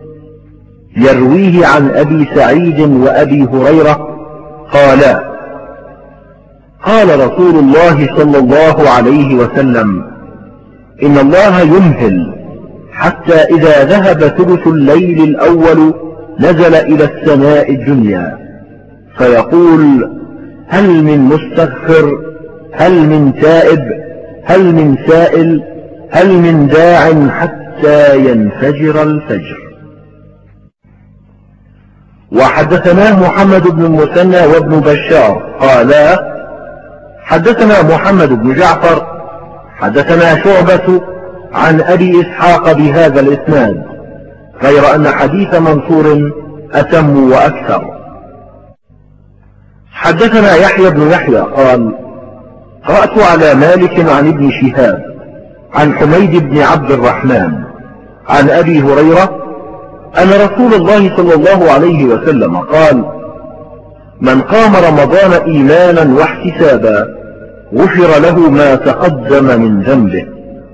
يرويه عن أبي سعيد وأبي هريرة قالا: قال رسول الله صلى الله عليه وسلم: إن الله يمهل حتى إذا ذهب ثلث الليل الأول نزل إلى السماء الدنيا فيقول: هل من مستغفر؟ هل من تائب؟ هل من سائل؟ هل من داع حتى ينفجر الفجر. وحدثناه محمد بن المثنى وابن بشار قالا: حدثنا محمد بن جعفر حدثنا شعبة عن أبي إسحاق بهذا الإسناد، غير أن حديث منصور أتم وأكثر. حدثنا يحيى بن يحيى قال: قرأت على مالك عن ابن شهاب عن حميد بن عبد الرحمن عن أبي هريرة أن رسول الله صلى الله عليه وسلم قال: من قام رمضان إيمانا واحتسابا غفر له ما تقدم من ذنبه.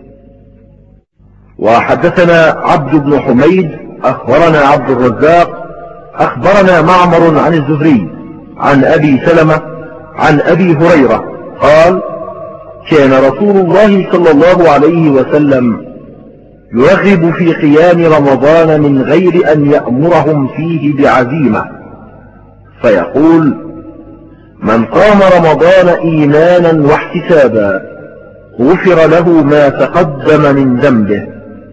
وحدثنا عبد بن حميد أخبرنا عبد الرزاق أخبرنا معمر عن الزهري عن أبي سلمة عن أبي هريرة قال: كان رسول الله صلى الله عليه وسلم يرغب في قيام رمضان من غير أن يأمرهم فيه بعزيمة، فيقول: من قام رمضان إيمانا واحتسابا غفر له ما تقدم من ذنبه.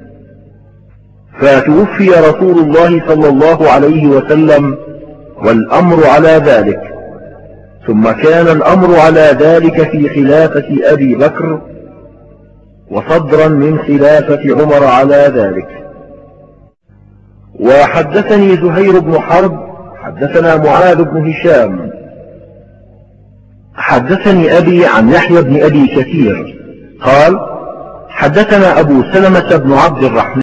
فتوفي رسول الله صلى الله عليه وسلم والأمر على ذلك، ثم كان الأمر على ذلك في خلافة أبي بكر، وصدرا من خلافة عمر على ذلك. وحدثني زهير بن حرب حدثنا معاذ بن هشام حدثني أبي عن يحيى بن أبي كثير قال حدثنا أبو سلمة بن عبد الرحمن